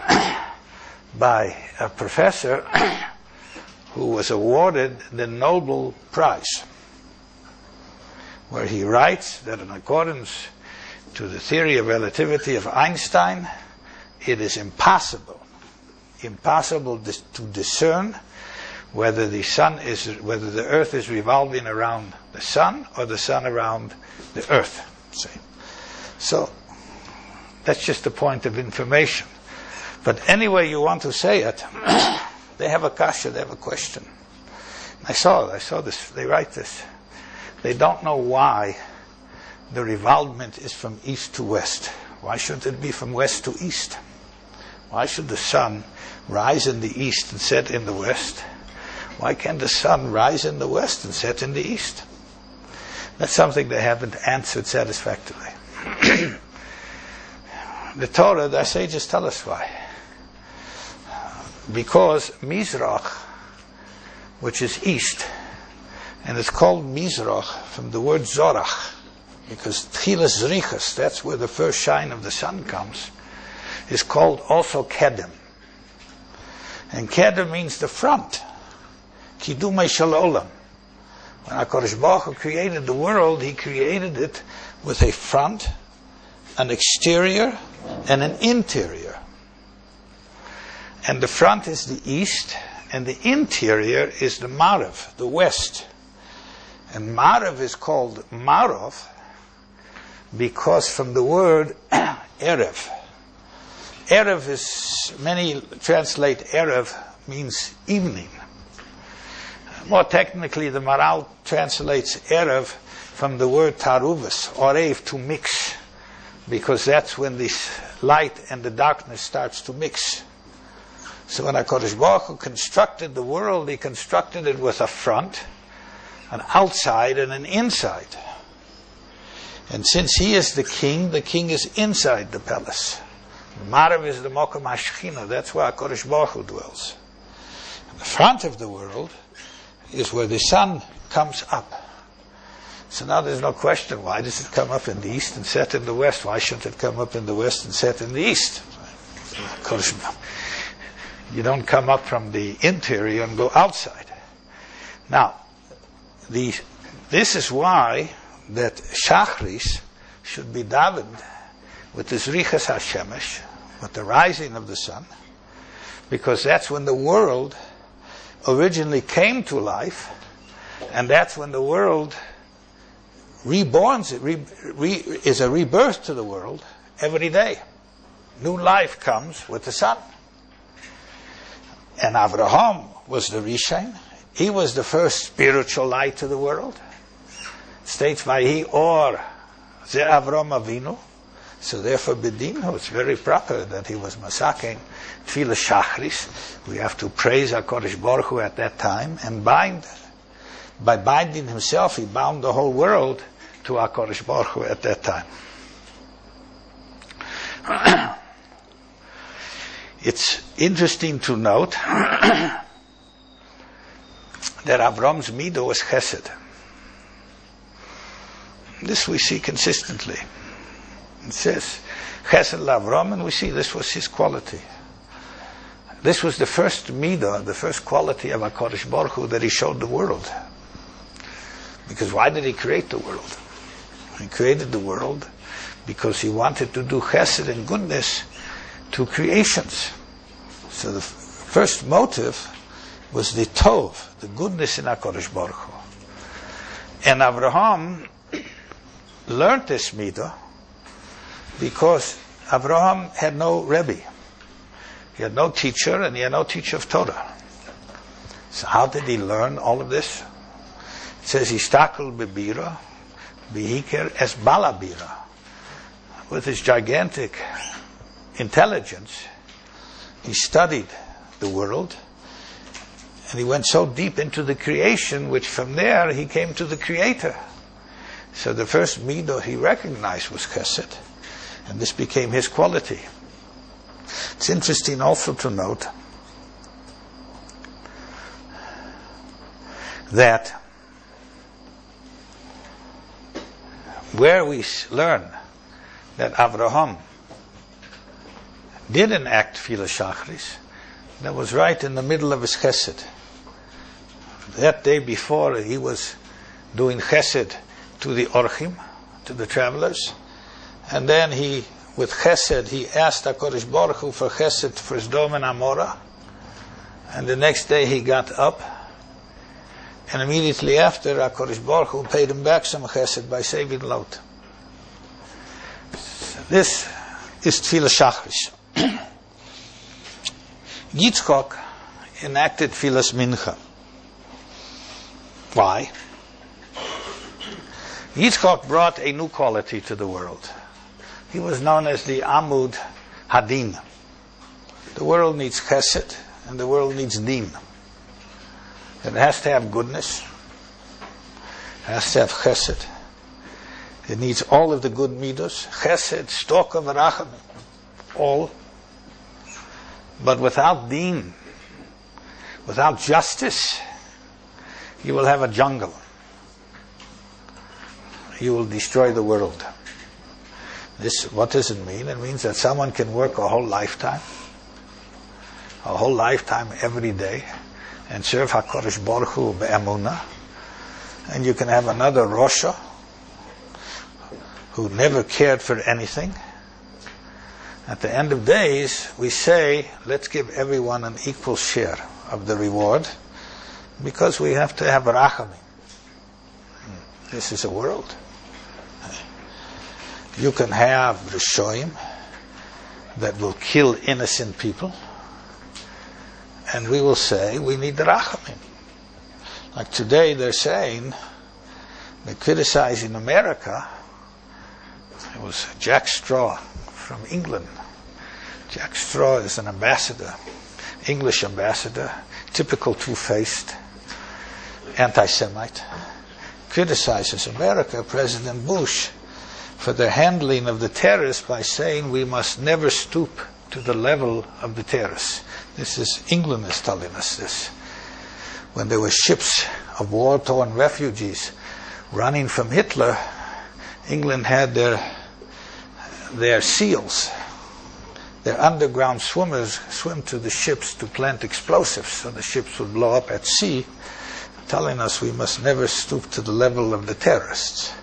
by a professor who was awarded the Nobel Prize, where he writes that in accordance to the theory of relativity of Einstein, it is impossible, impossible dis- to discern whether the sun is, whether the earth is revolving around the sun or the sun around the earth. See? So that's just a point of information. But any way you want to say it, they have a kasha, they have a question. I saw it, I saw this, they write this. They don't know why the revolvement is from east to west. Why shouldn't it be from west to east? Why should the sun rise in the east and set in the west? Why can't the sun rise in the west and set in the east? That's something they haven't answered satisfactorily. The Torah, the sages tell us why. Because Mizrach, which is east, and it's called Mizrach from the word Zorach, because Tchilas Zrichas, that's where the first shine of the sun comes, is called also Kedem. And Kedem means the front. Kidumei Shel Olam. When HaKadosh Baruch Hu created the world, He created it with a front, an exterior, and an interior. And the front is the east, and the interior is the Marav, the west. And Marav is called Marav because from the word Erev. Erev is, many translate Erev means evening. More technically, the Maral translates Erev from the word Taruvas, Orev, to mix, because that's when this light and the darkness starts to mix. So when HaKadosh Baruch Hu constructed the world, He constructed it with a front, an outside, and an inside. And since He is the king, the king is inside the palace. The Marav is the Mokom HaShechina, that's where HaKadosh Baruch Hu dwells. And the front of the world is where the sun comes up. So now there's no question, why does it come up in the east and set in the west? Why shouldn't it come up in the west and set in the east? You don't come up from the interior and go outside. Now, the, this is why that Shachris should be davened with the Zrichas HaShemesh, with the rising of the sun, because that's when the world originally came to life, and that's when the world reborns, it re, re, is a rebirth to the world every day. New life comes with the sun. And Avraham was the Rishon. He was the first spiritual light to the world. It states, Vahi or Ze Avram Avinu. So therefore, Bedino, it's very proper that he was Masaken Tefillah Shachris. We have to praise HaKadosh Baruch Hu at that time and bind. By binding himself, he bound the whole world to HaKadosh Baruch Hu at that time. It's interesting to note that Avram's midah was chesed. This we see consistently. It says chesed l'Avram, and we see this was his quality. This was the first midah, the first quality of HaKadosh Baruch Hu that He showed the world. Because why did He create the world? He created the world because He wanted to do chesed and goodness to creations. So the f- first motive was the tov, the goodness in HaKadosh Baruch Hu. And Avraham learned this midah because Avraham had no Rebbe. He had no teacher, and he had no teacher of Torah. So how did he learn all of this? It says, Ishtakul bebira, behiker es balabira. With his gigantic intelligence, he studied the world, and he went so deep into the creation, which from there he came to the Creator. So the first midah he recognized was chesed, and this became his quality. It's interesting also to note that where we learn that Avraham did enact Tefillah Shachris, that was right in the middle of his chesed. That day before, he was doing chesed to the orchim, to the travelers, and then he, with chesed, he asked HaKadosh Baruch Hu for chesed for Sdom and Amorah, and the next day he got up, and immediately after, HaKadosh Baruch Hu paid him back some chesed by saving Lot. This is Tefillah Shachris. Yitzchok enacted Tefillas Mincha. Why? Yitzchok brought a new quality to the world. He was known as the Amud Hadin. The world needs chesed and the world needs din. It has to have goodness. It has to have chesed. It needs all of the good midos. Chesed, stalka, v'rachamim. All. But without din, without justice, you will have a jungle. You will destroy the world. This, what does it mean? It means that someone can work a whole lifetime, a whole lifetime every day, and serve HaKadosh Baruch Hu be'emunah, and you can have another Rosha who never cared for anything. At the end of days, we say, let's give everyone an equal share of the reward, because we have to have rachamim. This is a world. You can have Rishoyim that will kill innocent people, and we will say we need the rachamim. Like today they're saying, they're criticizing America. It was Jack Straw from England. Jack Straw is an ambassador, English ambassador, typical two-faced anti-Semite, criticizes America, President Bush, for their handling of the terrorists by saying we must never stoop to the level of the terrorists. This is, England is telling us this. When there were ships of war-torn refugees running from Hitler, England had their their SEALs, their underground swimmers, swim to the ships to plant explosives so the ships would blow up at sea, telling us we must never stoop to the level of the terrorists.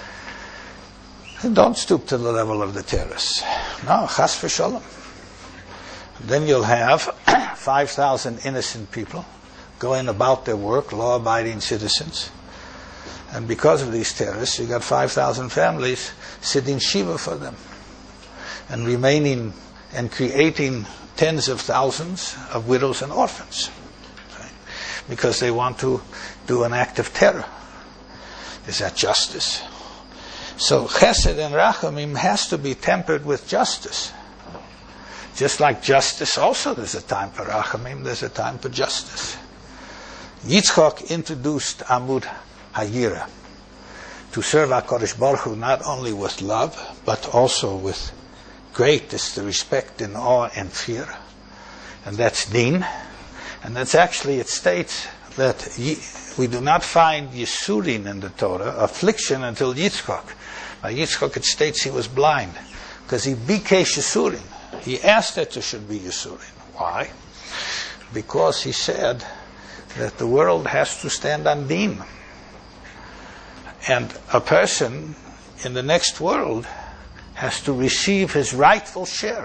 And don't stoop to the level of the terrorists. No, chas v'sholom. Then you'll have five thousand innocent people going about their work, law-abiding citizens. And because of these terrorists, you got five thousand families sitting shiva for them and remaining and creating tens of thousands of widows and orphans, right? Because they want to do an act of terror. Is that justice? So chesed and rachamim has to be tempered with justice. Just like justice, also there's a time for rachamim, there's a time for justice. Yitzchak introduced Amud Hayira to serve HaKadosh Baruch Hu not only with love, but also with greatest respect and awe and fear. And that's din. And that's actually, it states that we do not find Yisurin in the Torah, affliction, until Yitzchak. By Yitzchak it states he was blind, because he bikesh Yisurin. He asked that there should be Yisurin. Why? Because he said that the world has to stand on din. And a person in the next world has to receive his rightful share.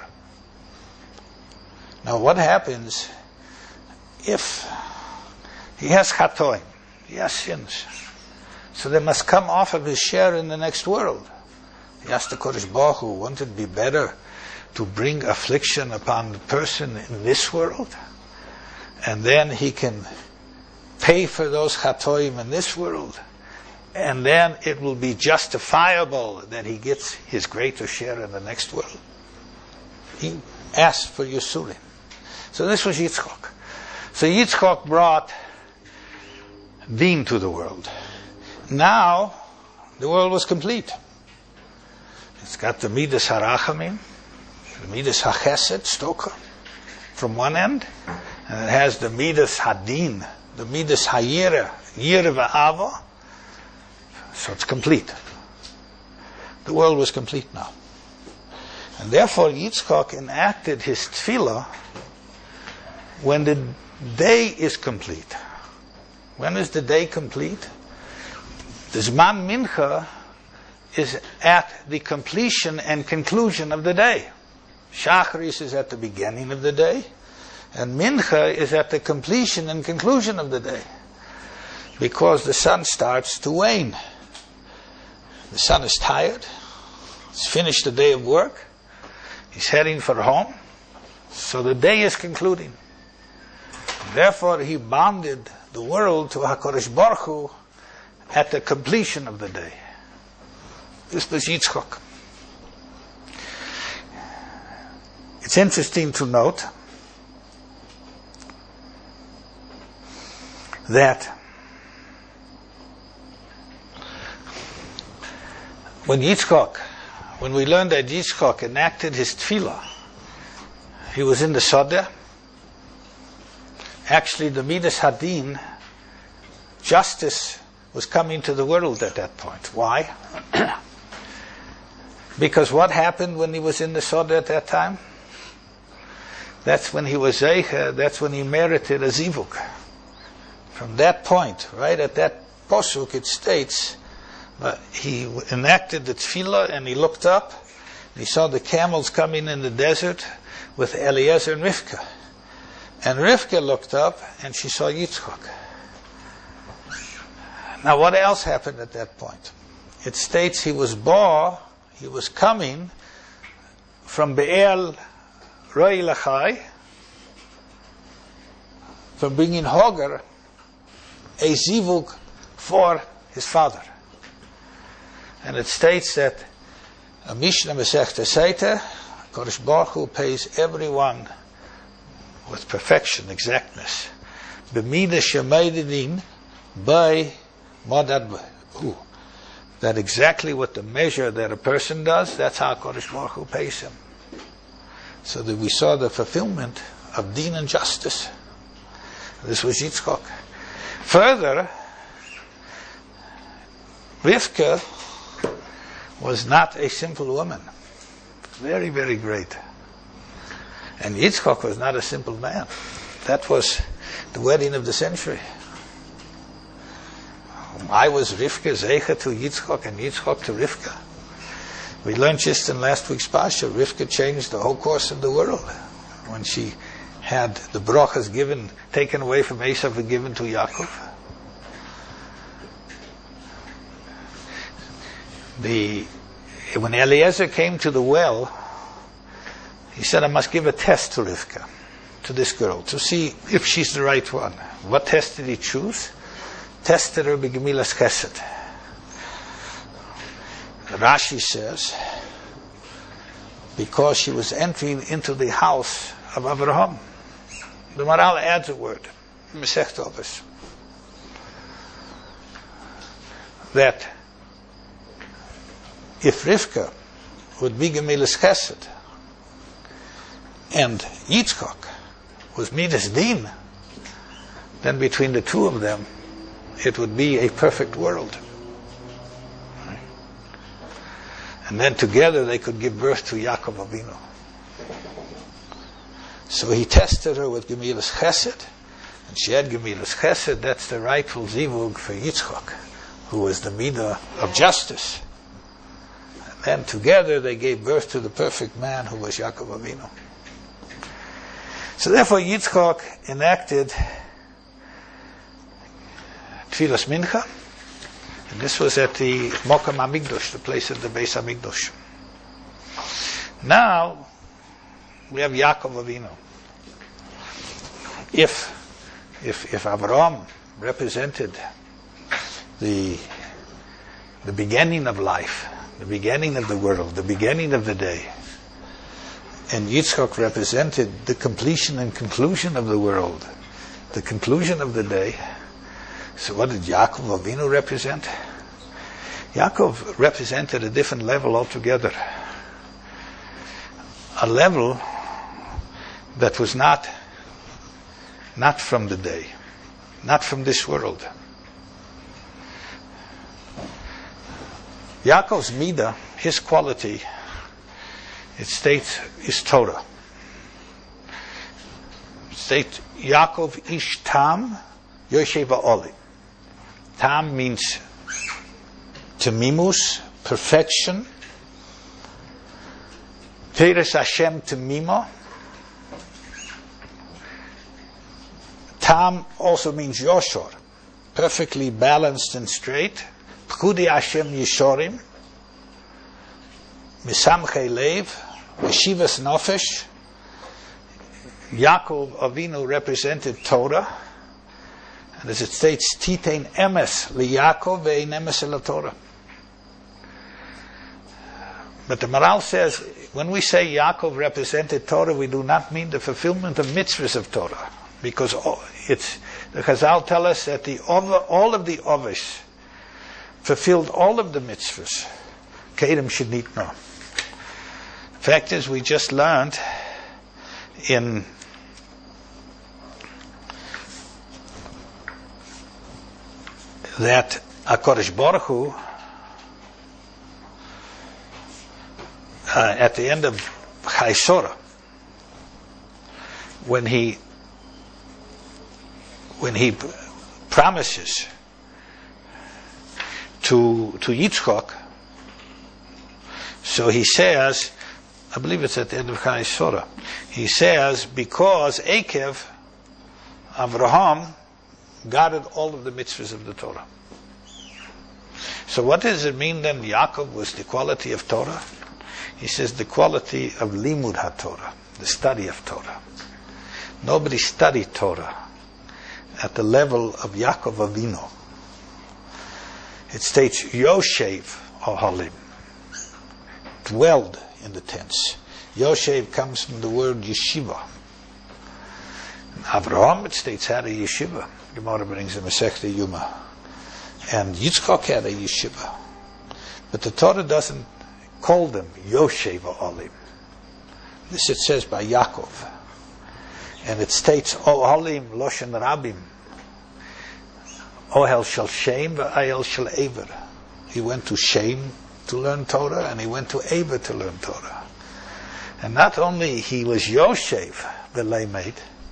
Now what happens if he has chatoim, he has sins? So they must come off of his share in the next world. He asked the Kodesh Baruch Hu, wouldn't it be better to bring affliction upon the person in this world? And then he can pay for those chatoim in this world. And then it will be justifiable that he gets his greater share in the next world. He asked for Yisurin. So this was Yitzchak. So Yitzchak brought din to the world. Now, the world was complete. It's got the Midas HaRachamim, the Midas HaChesed, Stoker, from one end, and it has the Midas Hadin, the Midas Hayira, Yir V'Ava. So it's complete. The world was complete now. And therefore Yitzchak enacted his tefillah when the day is complete. When is the day complete? The Zman Mincha is at the completion and conclusion of the day. Shacharis is at the beginning of the day, and Mincha is at the completion and conclusion of the day, because the sun starts to wane. The son is tired. He's finished the day of work. He's heading for home. So the day is concluding. Therefore, he bonded the world to HaKadosh Baruch Hu at the completion of the day. This was Yitzchak. It's interesting to note that when Yitzchak, when we learned that Yitzchak enacted his tefillah, he was in the Sodeh. Actually, the Midas Hadin, justice, was coming to the world at that point. Why? Because what happened when he was in the Sodeh at that time? That's when he was Zeicha, that's when he merited a Zivug. From that point, right at that posuk, it states, but he enacted the tefillah and he looked up and he saw the camels coming in the desert with Eliezer and Rivka. And Rivka looked up and she saw Yitzchak. Now what else happened at that point? It states he was Ba, he was coming from Be'er Roi Lachai, from bringing Hagar a Zivug for his father. And it states that a Mishnah Masechta Seita, Kodesh Baruch Hu pays everyone with perfection, exactness. B'midah shemeidin by madad hu. That exactly what the measure that a person does, that's how Kodesh Baruch Hu pays him. So that we saw the fulfillment of deen and justice. This was Yitzchak. Further, Rivka was not a simple woman. Very, very great. And Yitzchak was not a simple man. That was the wedding of the century. I was Rivka, Zeicha to Yitzchak, and Yitzchak to Rivka. We learned just in last week's Pasha, Rivka changed the whole course of the world. When she had the brachas given, taken away from Esav and given to Yaakov. The, when Eliezer came to the well, he said, I must give a test to Rivka, to this girl, to see if she's the right one. What test did he choose? Tested her by Gemilas Chesed. Rashi says, because she was entering into the house of Abraham. The Maral adds a word, Masechta Avos, that if Rivka would be Gemilas Chesed and Yitzchak was Midas Din, then between the two of them it would be a perfect world. And then together they could give birth to Yaakov Avinu. So he tested her with Gemilas Chesed, and she had Gemilas Chesed. That's the rightful Zivug for Yitzchak, who was the Midah of justice. And then together they gave birth to the perfect man who was Yaakov Avinu. So therefore Yitzchak enacted Tfilas Mincha, and this was at the Mokam HaMikdash, the place of the Beis HaMikdash. Now we have Yaakov Avinu. If if if Avraham represented the the beginning of life, the beginning of the world, the beginning of the day, and Yitzchak represented the completion and conclusion of the world, the conclusion of the day, so what did Yaakov Avinu represent? Yaakov represented a different level altogether. A level that was not not from the day, not from this world. Yaakov's midah, his quality, it states, is Torah. It states, Yaakov ish tam yoshev ha'oli. Tam means temimus, perfection. Teres Hashem temimo. Tam also means yoshor, perfectly balanced and straight. Pchudi Hashem yishorim. Misamchei lev. Yeshivas nofesh. Yaakov Avinu represented Torah. And as it states, Titein emes liYaakov ve'ein emes el Torah. But the Maral says, when we say Yaakov represented Torah, we do not mean the fulfillment of mitzvahs of Torah. because it's the Chazal tell us that the all of the Ovis fulfilled all of the mitzvahs. Kedem Shenitno. Fact is, we just learned in that HaKadosh Baruch Hu, uh, at the end of Chai Sorah, when he when he promises to to Yitzchak, so he says, I believe it's at the end of Chai Sorah, he says, because Ekev, Avraham, guarded all of the mitzvahs of the Torah. So what does it mean then Yaakov was the quality of Torah? He says the quality of Limud HaTorah, the study of Torah. Nobody studied Torah at the level of Yaakov Avinu. It states Yoshev Ohalim, dwelled in the tents. Yoshev comes from the word yeshiva. In Avraham, it states, had a yeshiva. Gemara brings a Masechta Yuma. And Yitzchak had a yeshiva. But the Torah doesn't call them Yoshev Ohalim. This it says by Yaakov. And it states, Ohalim Loshen Rabim. Ohel shel Shem v'Ayel shel Ever. He went to Shem to learn Torah, and he went to Ever to learn Torah. And not only he was Yoshev, the Lamed,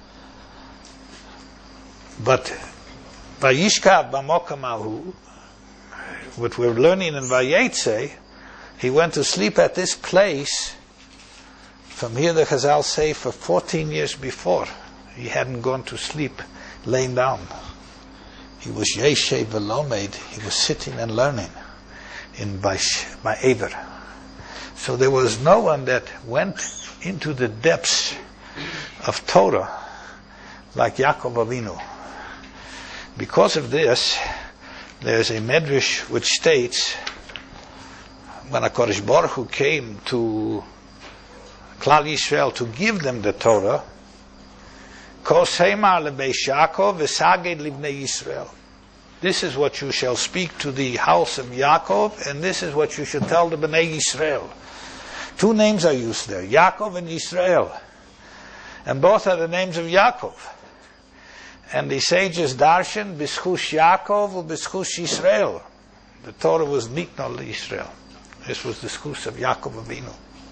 but Vayishkav b'mokamahu, what we're learning in Vayetze, he went to sleep at this place. From here the Chazal say for fourteen years before, he hadn't gone to sleep laying down. He was Yeshev v'lomed, he was sitting and learning in Ma'ever. So there was no one that went into the depths of Torah like Yaakov Avinu. Because of this, there's a medrash which states, when HaKadosh Baruch Hu came to Klal Yisrael to give them the Torah, Koseimar lebeis Yaakov v'saged livnei Yisrael. This is what you shall speak to the house of Yaakov, and this is what you shall tell the Bnei Yisrael. Two names are used there, Yaakov and Yisrael. And both are the names of Yaakov. And the sages darshan, B'schush Yaakov or B'schush Yisrael. The Torah was nitna Yisrael. This was the schus of Yaakov Avinu.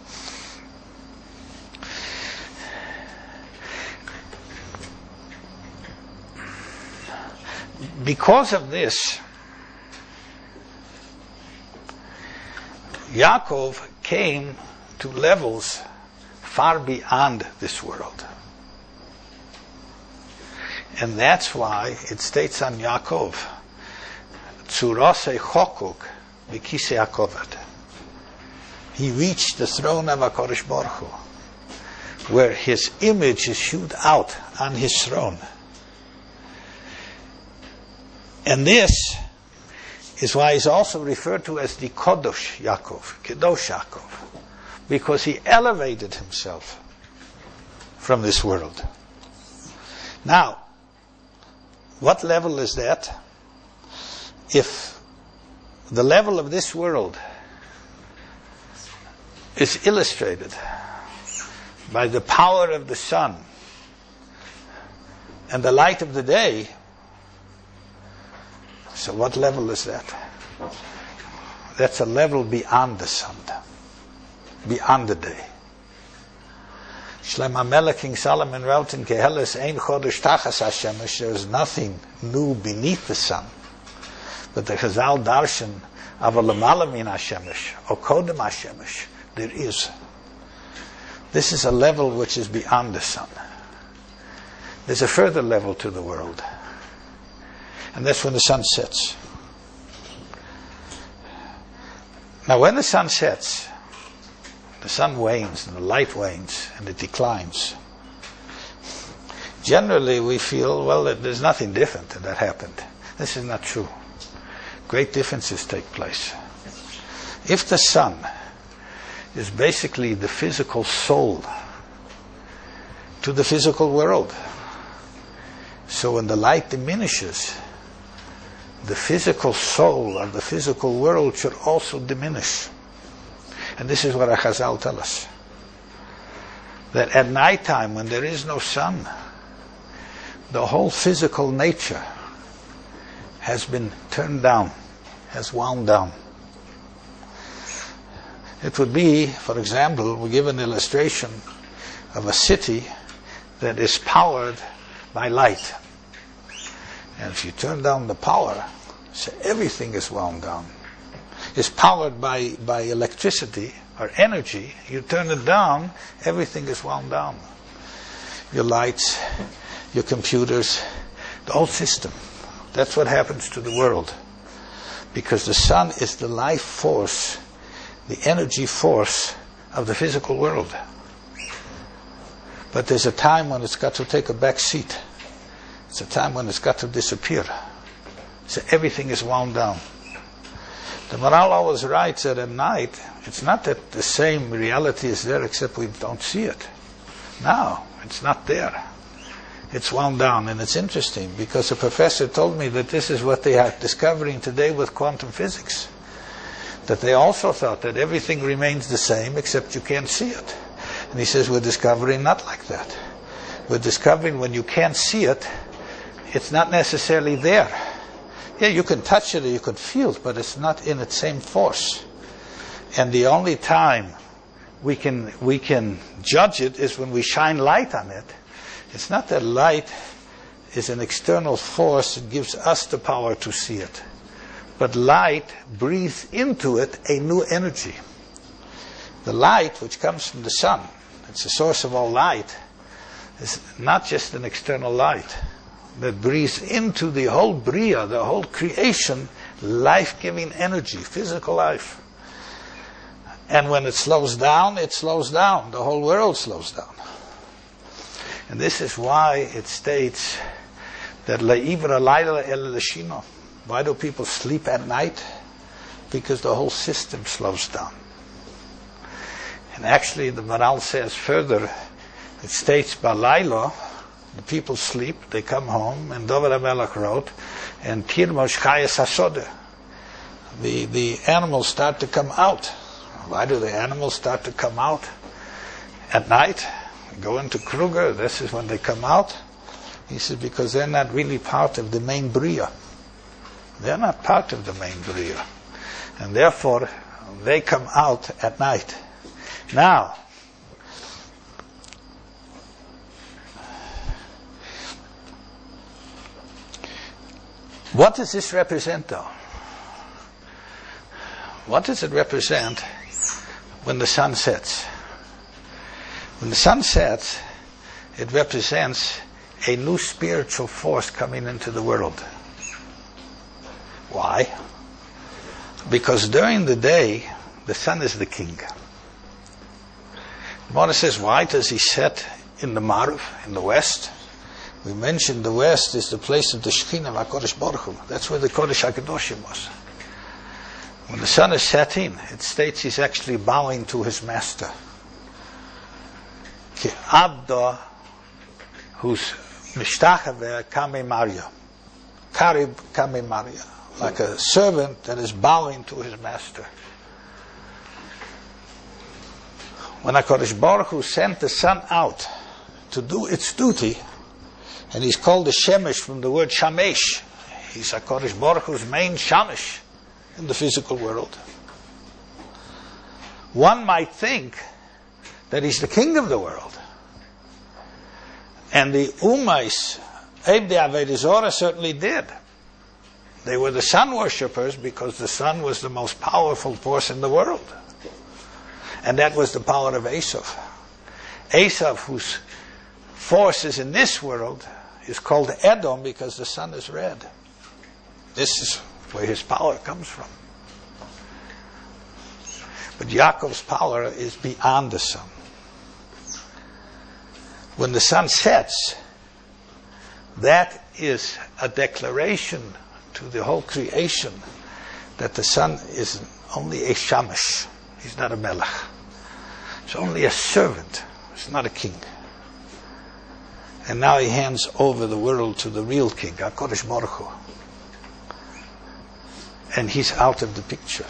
Because of this, Yaakov came to levels far beyond this world. And that's why it states on Yaakov, Tzurase Chokuk V'kisei HaKoved. He reached the throne of HaKadosh Baruch Hu, where his image is hewed out on his throne. And this is why he's also referred to as the Kodosh Yaakov, Kedosh Yaakov, because he elevated himself from this world. Now, what level is that? If the level of this world is illustrated by the power of the sun and the light of the day, so what level is that? That's a level beyond the sun, beyond the day. Shlomo HaMelech, King Solomon wrote in Keheles, Ein Chodesh Tachas HaShemesh, there is nothing new beneath the sun. But the Chazal darshan, Aval Lamala min HaShemesh, or Kodem HaShemesh, there is. This is a level which is beyond the sun. There's a further level to the world. And that's when the sun sets. Now when the sun sets, the sun wanes and the light wanes and it declines. Generally we feel, well, that there's nothing different that happened. This is not true. Great differences take place. If the sun is basically the physical soul to the physical world, So when the light diminishes, the physical soul of the physical world should also diminish. And this is what our Chazal tell us. That at night time, when there is no sun, the whole physical nature has been turned down, has wound down. It would be, for example, we give an illustration of a city that is powered by light. And if you turn down the power, so everything is wound down. It's powered by, by electricity or energy. You turn it down, everything is wound down. Your lights, your computers, the whole system. That's what happens to the world. Because the sun is the life force, the energy force of the physical world. But there's a time when it's got to take a back seat. It's a time when it's got to disappear. So everything is wound down. The Maharal always writes that at night, it's not that the same reality is there except we don't see it. No, it's not there. It's wound down, and it's interesting because a professor told me that this is what they are discovering today with quantum physics. That they also thought that everything remains the same except you can't see it. And he says we're discovering not like that. We're discovering when you can't see it, it's not necessarily there. Yeah, you can touch it or you can feel it, but it's not in its same force. And the only time we can we can judge it is when we shine light on it. It's not that light is an external force that gives us the power to see it. But light breathes into it a new energy. The light which comes from the sun, it's the source of all light, is not just an external light that breathes into the whole Bria, the whole creation, life-giving energy, physical life. And when it slows down, it slows down. The whole world slows down. And this is why it states that La'ivra Laila El Lashino. Why do people sleep at night? Because the whole system slows down. And actually the Maharal says further, it states Balaila, the people sleep, they come home, and Dovid HaMelech wrote, and Tirmosh Chayes HaSodeh. The the animals start to come out. Why do the animals start to come out? At night, go into Kruger, this is when they come out. He said, because they're not really part of the main Bria. They're not part of the main Bria. And therefore, they come out at night. Now, what does this represent, though? What does it represent when the sun sets? When the sun sets, it represents a new spiritual force coming into the world. Why? Because during the day, the sun is the king. Mordechai says, why does he set in the Maruv, in the west? We mentioned the west is the place of the Shekhinah of HaKadosh Baruch Hu. That's where the Kodesh HaKadoshim was. When the sun is setting, it states he's actually bowing to his master. Ki Abda, who's Mishtachaveh Kame Maria. Karib Kame Maria. Like a servant that is bowing to his master. When HaKadosh Baruch Hu sent the sun out to do its duty, and he's called the Shemesh from the word Shamesh. He's HaKadosh Baruch Hu's main Shamesh in the physical world. One might think that he's the king of the world. And the Ummais, Ebdei Avodah Zarah certainly did. They were the sun worshippers because the sun was the most powerful force in the world. And that was the power of Esav. Esav, whose force is in this world, is called Edom because the sun is red. This is where his power comes from. But Yaakov's power is beyond the sun. When the sun sets, that is a declaration to the whole creation that the sun is only a shamash. He's not a melech. It's only a servant. It's not a king. And now he hands over the world to the real king, HaKadosh Baruch Hu. And he's out of the picture.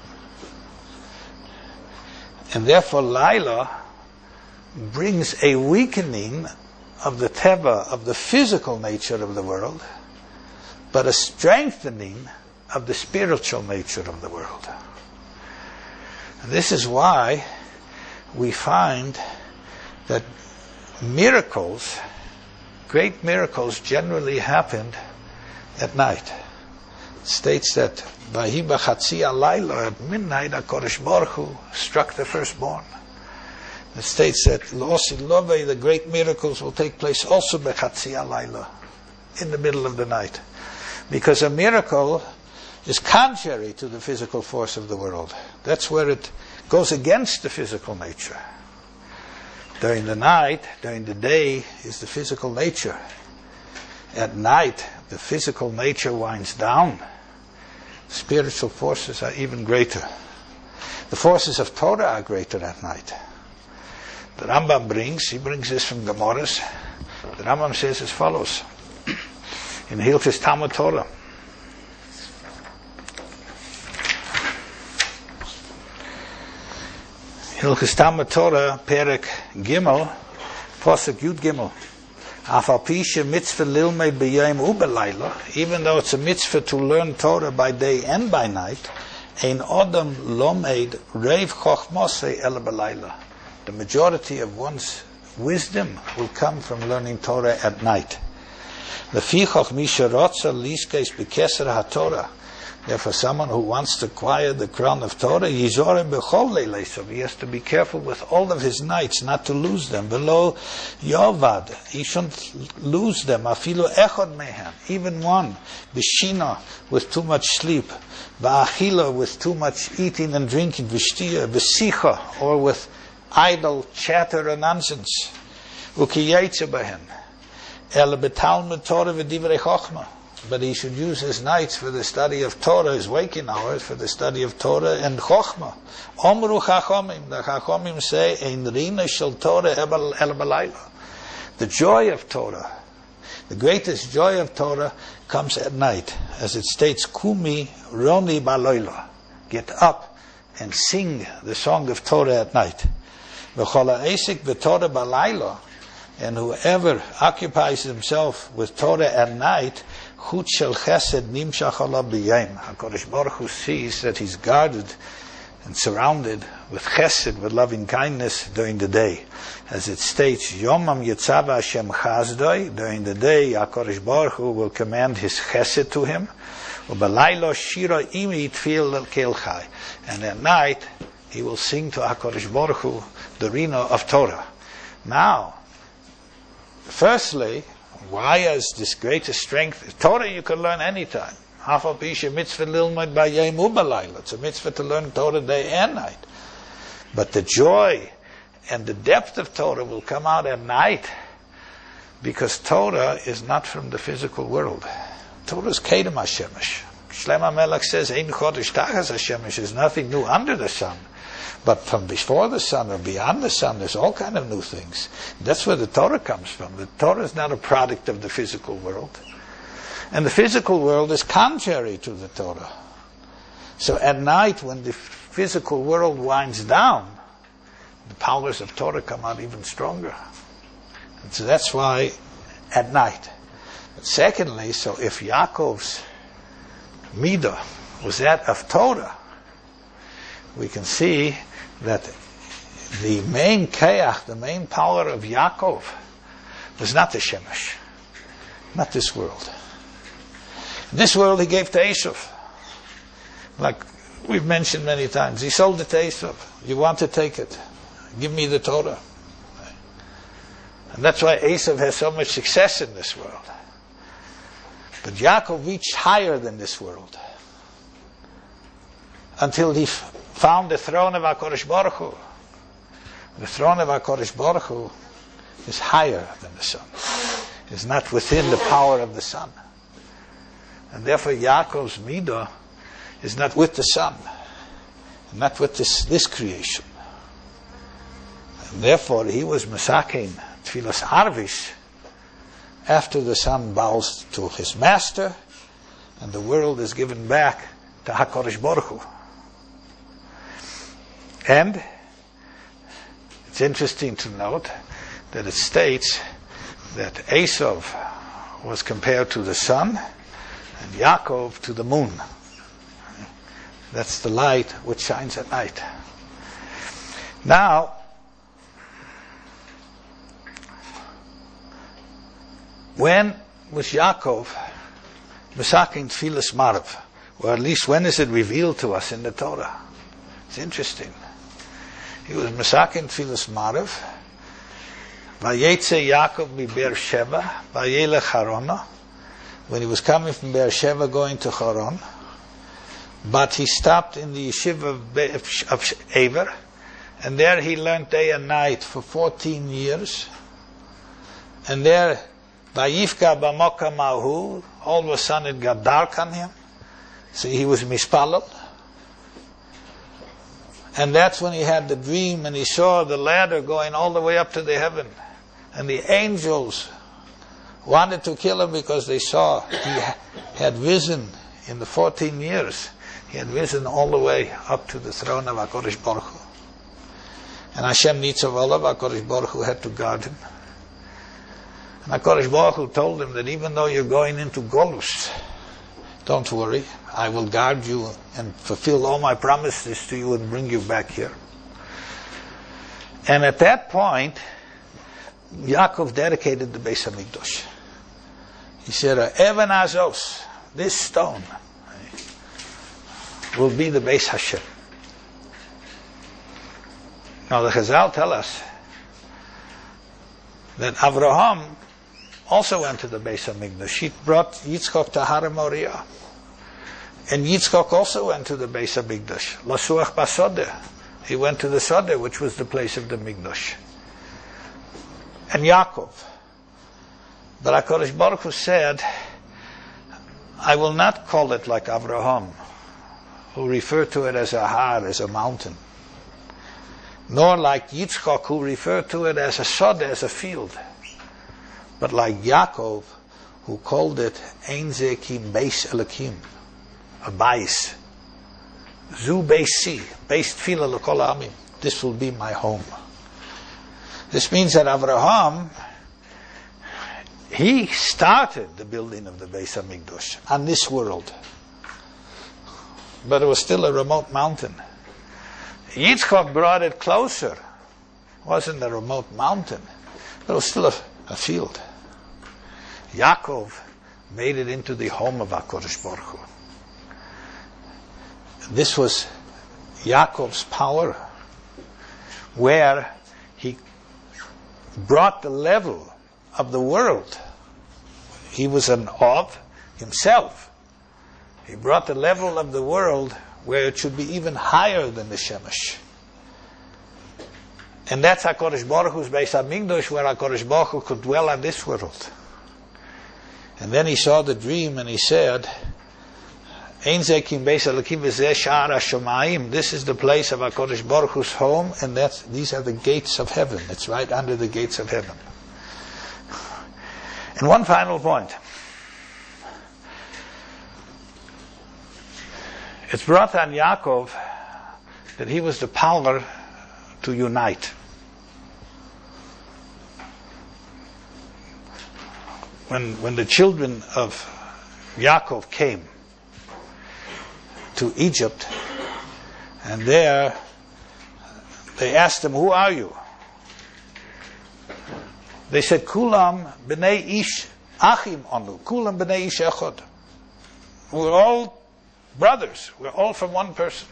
And therefore Laila brings a weakening of the teva, of the physical nature of the world, but a strengthening of the spiritual nature of the world. And this is why we find that miracles, great miracles, generally happened at night. It states that Vahi b'chatzi alayla, at midnight, HaKadosh Baruch Hu struck the firstborn. It states that L'osid Lovei, the great miracles will take place also b'chatzi alayla, in the middle of the night. Because a miracle is contrary to the physical force of the world. That's where it goes against the physical nature. During the night, during the day, is the physical nature. At night, the physical nature winds down. Spiritual forces are even greater. The forces of Torah are greater at night. The Rambam brings, he brings this from Gemaras. The Rambam says as follows in Hilchos Talmud Torah. Hilchos Talmud Torah, Perek Gimel, Posuk Yud Gimel. Afal pisha mitzvah lilmei b'yom u'belayla, even though it's a mitzvah to learn Torah by day and by night, ein odam lomeid reiv chochmosei el belayla. The majority of one's wisdom will come from learning Torah at night. Lefichoch misha rotza liskes b'keser haTorah. Therefore, someone who wants to acquire the crown of Torah, Yizoreh b'chol leilesav, he has to be careful with all of his nights, not to lose them. Below Yovad, he shouldn't lose them. Afilu echad mehem, even one. B'shina, with too much sleep. Ba'achila, with too much eating and drinking. V'shtiya, b'sicha, or with idle chatter and nonsense. Ukiyetze b'hem. El b'talmud Torah v'divrei chochmah. But he should use his nights for the study of Torah, his waking hours for the study of Torah and Chochmah. Omru Chachomim, the Chachomim say, Ein rina shel Torah el balayla. The joy of Torah, the greatest joy of Torah comes at night. As it states, Kumi roni balayla. Get up and sing the song of Torah at night. V'chola esik v'Torah balayla. And whoever occupies himself with Torah at night, Chut shel chesed nimshach alav b'yom. HaKadosh Baruch Hu sees that he's guarded and surrounded with chesed, with loving kindness during the day. As it states, Yomam yitzava Hashem chazdoi, during the day HaKadosh Baruch Hu will command his chesed to him. U'balaylo shira imi tfil kelchai. And at night, he will sing to HaKadosh Baruch Hu the rina of Torah. Now, firstly, why is this greater strength? Torah you can learn anytime. Hafal pisha mitzvah lilmod b'yom u'belayla. It's a mitzvah to learn Torah day and night. But the joy and the depth of Torah will come out at night, because Torah is not from the physical world. Torah is kedem hashemesh. Shlomo HaMelech says, Ein chodesh tachas hashemesh, is nothing new under the sun. But from before the sun or beyond the sun, there's all kind of new things. That's where the Torah comes from. The Torah is not a product of the physical world. And the physical world is contrary to the Torah. So at night, when the physical world winds down, the powers of Torah come out even stronger. And so that's why at night. But secondly, so if Yaakov's midah was that of Torah, we can see that the main kayach, the main power of Yaakov, was not the Shemesh, not this world. This world he gave to Esav. Like we've mentioned many times, he sold it to Esav. You want to take it? Give me the Torah. And that's why Esav has so much success in this world. But Yaakov reached higher than this world, until he f- found the throne of HaKadosh Baruch Hu. The throne of HaKadosh Baruch Hu is higher than the sun. It's not within the power of the sun. And therefore Yaakov's midah is not with the sun, not with this, this creation. And therefore he was masakein tfilas arvish after the son bows to his master, and the world is given back to HaKadosh Baruch Hu. And it's interesting to note that it states that Esav was compared to the sun and Yaakov to the moon. That's the light which shines at night. Now, when was Yaakov Mesakin Tfilas Marav? Or at least when is it revealed to us in the Torah? It's interesting. He was Mesakin Tfilas Marav. Vayetze Yaakov mi Beersheva, Vayelech Harona. When he was coming from Beersheva going to Haran. But he stopped in the yeshiva of, Be- of Ever. And there he learned day and night for fourteen years. And there, Vayifka Bamoka Mahu, all of a sudden it got dark on him. So he was mispalal. And that's when he had the dream and he saw the ladder going all the way up to the heaven. And the angels wanted to kill him because they saw he had risen in the fourteen years. He had risen all the way up to the throne of HaKadosh Baruch Hu. And Hashem Nitzav Olav, HaKadosh Baruch Hu had to guard him. And HaKadosh Baruch Hu told him that even though you're going into Golus, don't worry, I will guard you and fulfill all my promises to you and bring you back here. And at that point, Yaakov dedicated the Beis HaMikdash. He said, Even Azos, this stone, will be the Beis Hashem. Now the Chazal tell us that Avraham also went to the Beis HaMikdash. He brought Yitzchak to Har Moriah. And Yitzchak also went to the Beis HaMikdash. Lasuach Basodeh. He went to the Sodeh, which was the place of the Mikdash. And Yaakov. But HaKadosh Baruch Hu said, I will not call it like Avraham, who referred to it as a har, as a mountain. Nor like Yitzchak, who referred to it as a sod, as a field. But like Yaakov, who called it Ein Zekim Beis Elokim, a bais. Zu Beisi, Beis Tefillah L'Kol Ha'amim. This will be my home. This means that Avraham, he started the building of the Beis HaMikdash on this world. But it was still a remote mountain. Yitzchak brought it closer. It wasn't a remote mountain, but it was still a, a field. Yaakov made it into the home of HaKadosh Baruch Hu. This was Yaakov's power, where he brought the level of the world. He was an of himself. He brought the level of the world where it should be even higher than the Shemesh. And that's HaKadosh Baruch Hu's Beis HaMikdash, where HaKadosh Baruch Hu could dwell on this world. And then he saw the dream and he said, Ein Zekim Beis Elokim v'zeh Sha'ar HaShamayim. This is the place of HaKadosh Baruch Hu's home, and that's, these are the gates of heaven. It's right under the gates of heaven. And one final point. It's brought on Yaakov that he was the power to unite. When, when the children of Yaakov came to Egypt, and there they asked him, who are you? They said, Kulam b'nei ish achim anu, Kulam b'nei ish echad. We're all brothers. We're all from one person.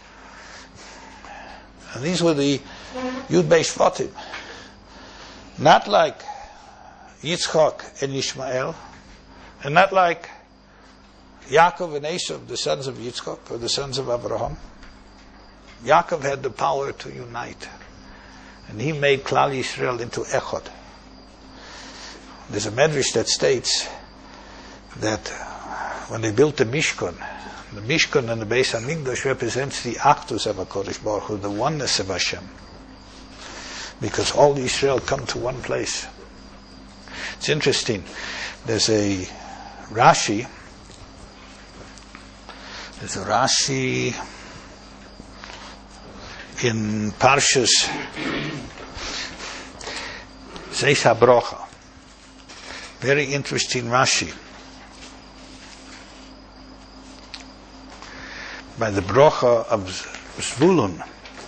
And these were the Yud Beis Shvatim. Not like Yitzchak and Ishmael, and not like Yaakov and Esav, the sons of Yitzchak or the sons of Abraham. Yaakov had the power to unite, and he made Klal Yisrael into Echad. There's a medrash that states that when they built the Mishkan, the Mishkan and the Beis HaMikdash represents the Achdus of HaKadosh Baruch Hu, the oneness of Hashem. Because all Israel come to one place. It's interesting. There's a Rashi. There's a Rashi in Parshas Zeis HaBrocha. Very interesting Rashi. By the Brocha of Zvulun.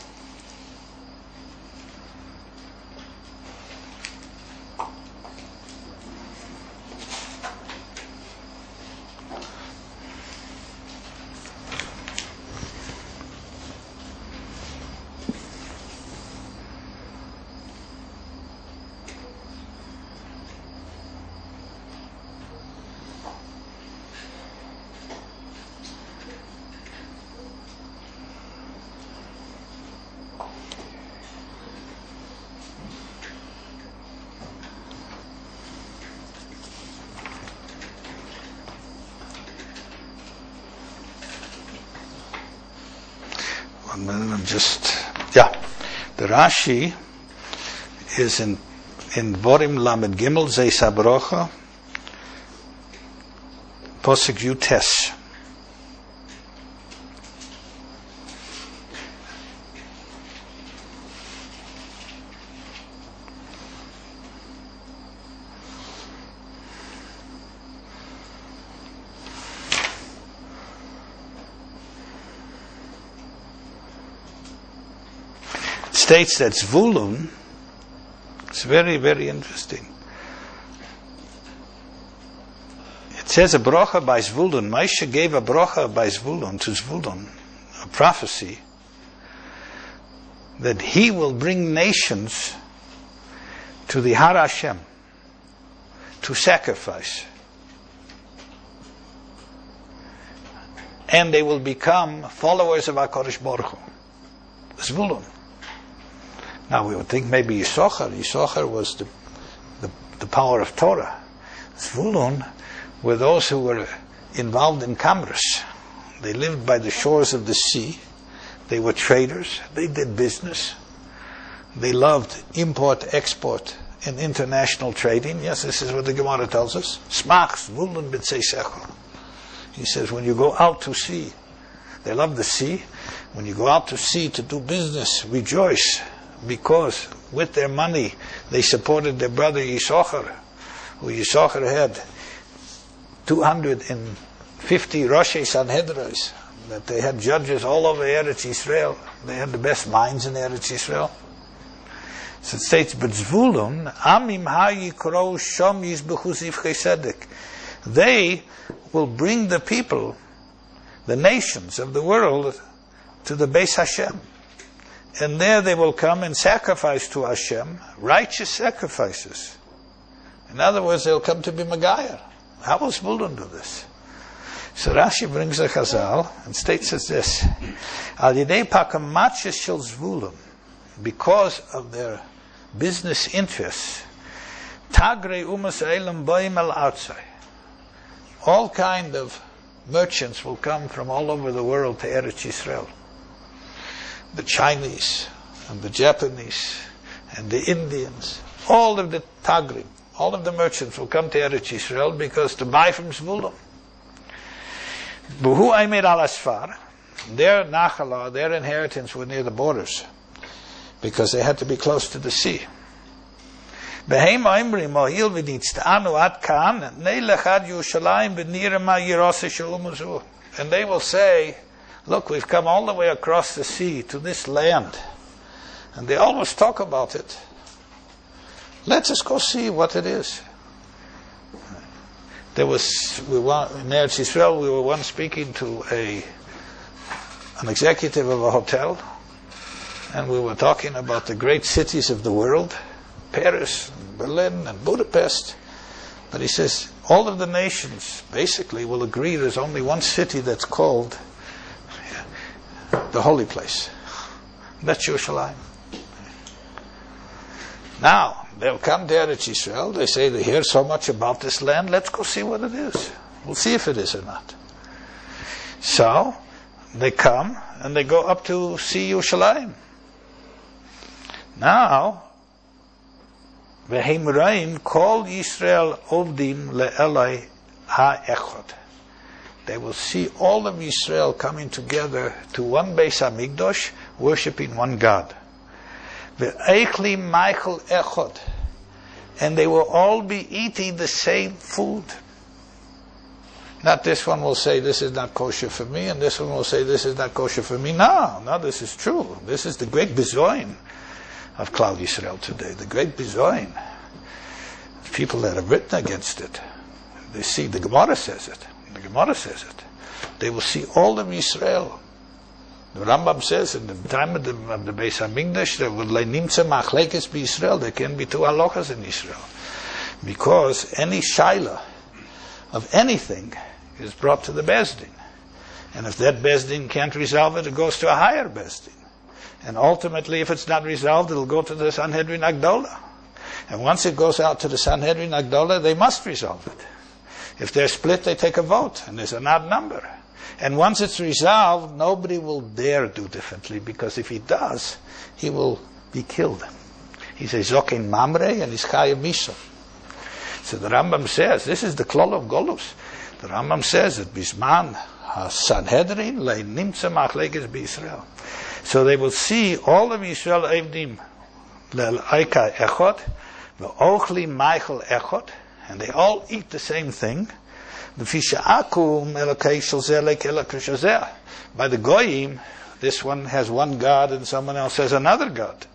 Just, yeah, the Rashi is in in Vorim Lamed Gimel Zeis HaBrocha, Posuk Yutes. States that Zvulun, it's very, very interesting. It says a brocha by Zvulun. Moshe gave a brocha by Zvulun to Zvulun, a prophecy that he will bring nations to the Har Hashem to sacrifice, and they will become followers of HaKadosh Baruch Hu. Zvulun. Now we would think maybe Yisachar. Yisachar was the, the, the power of Torah. Zvulun were those who were involved in commerce. They lived by the shores of the sea. They were traders. They did business. They loved import, export, and international trading. Yes, this is what the Gemara tells us. Smach Zvulun b'tzei sechel. He says, when you go out to sea, they love the sea. When you go out to sea to do business, rejoice. Because with their money they supported their brother Yisachar, who Yisachar had two hundred fifty Roshei Sanhedros, that they had judges all over Eretz Yisrael. They had the best minds in Eretz Yisrael. So it states, but Zvulun, Amim ha'yikro shom yizbechu zivchei tzedek. They will bring the people, the nations of the world, to the Beis Hashem. And there they will come and sacrifice to Hashem righteous sacrifices. In other words, they'll come to be Megayer. How will Zvulun do this? So Rashi brings a Chazal and states as this: Al yidei pakamatches shel Zvulun, because of their business interests, tagre umas elam boim el outside. All kind of merchants will come from all over the world to Eretz Yisrael. The Chinese and the Japanese and the Indians, all of the Tagrim, all of the merchants will come to Eretz Yisrael because to buy from Zvulun. Buhu Aimer al Asfar, their Nachala, their inheritance were near the borders because they had to be close to the sea. Behem Aimri Mohil v'nitzta'anu ad kan neilech ad Yerushalayim v'nirema yirase shel. And they will say, look, we've come all the way across the sea to this land. And they always talk about it. Let us go see what it is. There was, we were, in Eretz Yisrael, we were once speaking to a an executive of a hotel, and we were talking about the great cities of the world, Paris, and Berlin, and Budapest. But he says, all of the nations basically will agree there's only one city that's called the holy place. That's Yerushalayim. Now, they'll come to Eretz Yisrael, they say they hear so much about this land, let's go see what it is. We'll see if it is or not. So, they come, and they go up to see Yerushalayim. Now, V'heim rein kol Yisrael ovdim le'elai ha'echad. They will see all of Israel coming together to one Beis Hamikdash, worshipping one God. Ve'eichli Michael echad. And they will all be eating the same food. Not this one will say this is not kosher for me, and this one will say this is not kosher for me. No, no, this is true. This is the great bizoin of Klal Yisrael today. The great bizoin. People that have written against it. They see, the Gemara says it. The Gemara says it. They will see all of Yisrael. The Rambam says in the time of the, of the Beis Hamikdash, there will nimtza machlekes be Israel. There can be two halachas in Israel, because any shaila of anything is brought to the Beis Din, and if that Beis Din can't resolve it, it goes to a higher Beis Din, and ultimately, if it's not resolved, it'll go to the Sanhedrin Agdola, and once it goes out to the Sanhedrin Agdola, they must resolve it. If they're split, they take a vote, and there's an odd number. And once it's resolved, nobody will dare do differently, because if he does, he will be killed. He says, Zokin Mamre, and he's Chayav Misa. So the Rambam says, this is the klol of Golus. The Rambam says that Bisman Sanhedrin le'nimtza machlekes b'Yisrael. So they will see all of Yisrael evdim le'aika echot, ve'ochli Michael echot, and they all eat the same thing. By the Goyim, this one has one God and someone else has another God.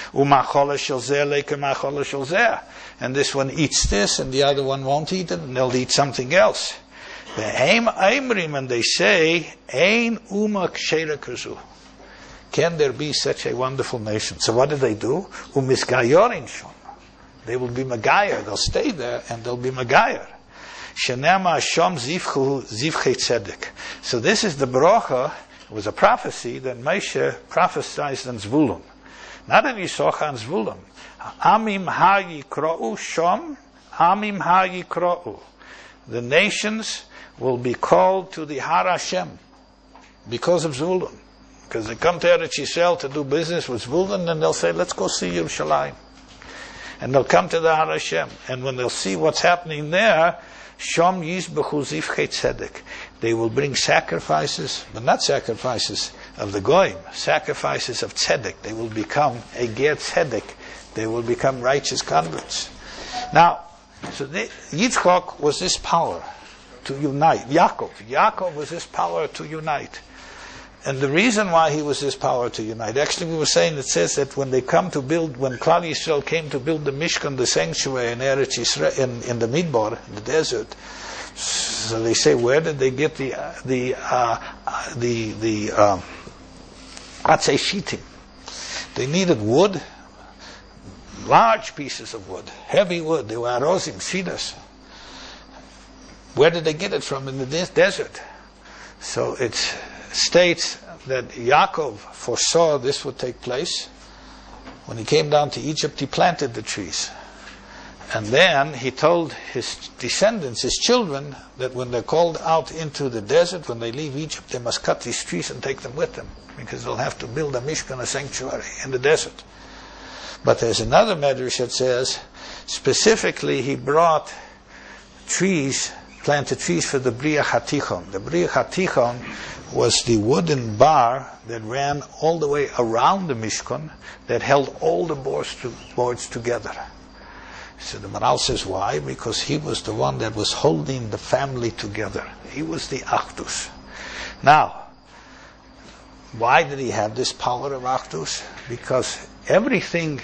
And this one eats this and the other one won't eat it, and they'll eat something else. And they say, can there be such a wonderful nation? So what do they do? They will be Magayer. They'll stay there and they'll be Magayer. Shenema Shom Zivchu Zivchei Tzedek. So this is the bracha. It was a prophecy that Moshe prophesied on Zvulun, not in Yisachar and Zvulun. Amim hayikra'u Shom, Amim hayikra'u. The nations will be called to the Har Hashem because of Zvulun, because they come to Eretz Yisrael to do business with Zvulun, and they'll say, "Let's go see Yerushalayim," and they'll come to the Har Hashem, and when they'll see what's happening there. Shom Yizbechu Zivchei Tzedek. They will bring sacrifices, but not sacrifices of the Goyim, sacrifices of Tzedek. They will become a Ger Tzedek. They will become righteous converts. Now, so they, Yitzchak was this power to unite. Yaakov. Yaakov was this power to unite. And the reason why he was this power to unite, actually we were saying, it says that when they come to build, when Klal Yisrael came to build the Mishkan, the sanctuary in Eretz Yisrael, in, in the Midbar, in the desert, so they say, where did they get the, the, uh, the, the, um, Atzei Shittim? They needed wood, large pieces of wood, heavy wood. They were arozim, cedars. Where did they get it from in the des- desert? So it's, states that Yaakov foresaw this would take place. When he came down to Egypt, he planted the trees. And then he told his descendants, his children, that when they're called out into the desert, when they leave Egypt, they must cut these trees and take them with them, because they'll have to build a mishkan, a sanctuary, in the desert. But there's another medrash that says, specifically he brought trees, planted trees for the Bria Hatichon. The Bria Hatichon was the wooden bar that ran all the way around the Mishkan, that held all the boards, to, boards together. So the Maral says, why? Because he was the one that was holding the family together. He was the Achdus. Now, why did he have this power of Achdus? Because everything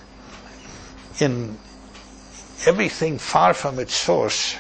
in everything far from its source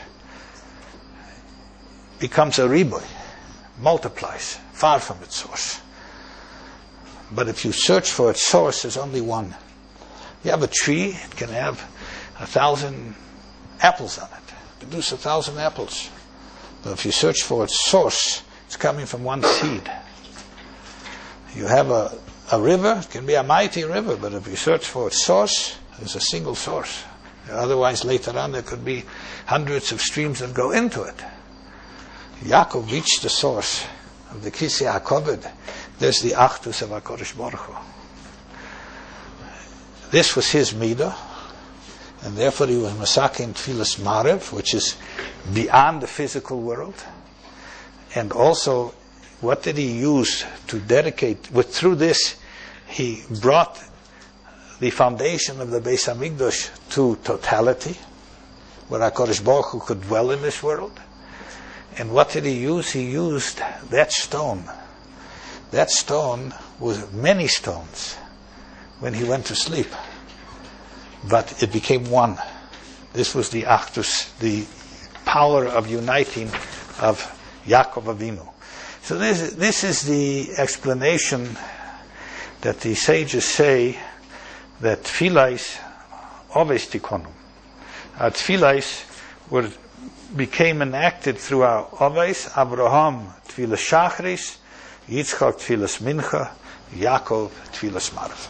becomes a riboy, multiplies far from its source. But if you search for its source, there's only one. You have a tree, it can have a thousand apples on it, produce a thousand apples. But if you search for its source, it's coming from one seed. You have a, a river, it can be a mighty river, but if you search for its source, there's a single source. Otherwise, later on, there could be hundreds of streams that go into it. Yaakov reached the source of the Kisei HaKoved. There's the Achdus of HaKadosh Baruch Hu. This was his midah. and therefore he was masakin Tfilas Marev, which is beyond the physical world. And also, what did he use to dedicate? With through this, he brought the foundation of the Beis Hamikdash to totality, where HaKadosh Baruch Hu could dwell in this world. And what did he use? He used that stone. That stone was many stones when he went to sleep, but it became one. This was the Achdus, the power of uniting of Yaakov Avinu. So this, this is the explanation that the sages say that tefillais always tikkonum. Our tefillais were became enacted through our Oveis, Abraham tefillas Shachris, Yitzchak tefillas Mincha, Yaakov tefillas Marev.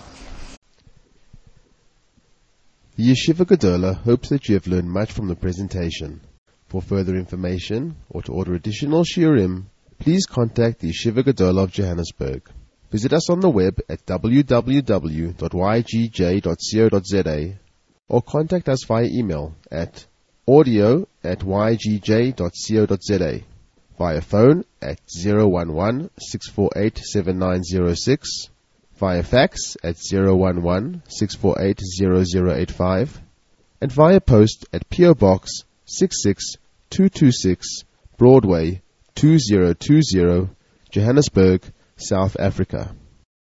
The Yeshiva Gedola hopes that you have learned much from the presentation. For further information or to order additional shiurim, please contact the Yeshiva Gedola of Johannesburg. Visit us on the web at w w w dot y g j dot co dot z a or contact us via email at audio at y g j dot co dot z a, via phone at zero one one, six four eight, seven nine zero six, via fax at zero one one, six four eight, zero zero eight five, and via post at P O Box six six two two six, Broadway two zero two zero, Johannesburg, South Africa.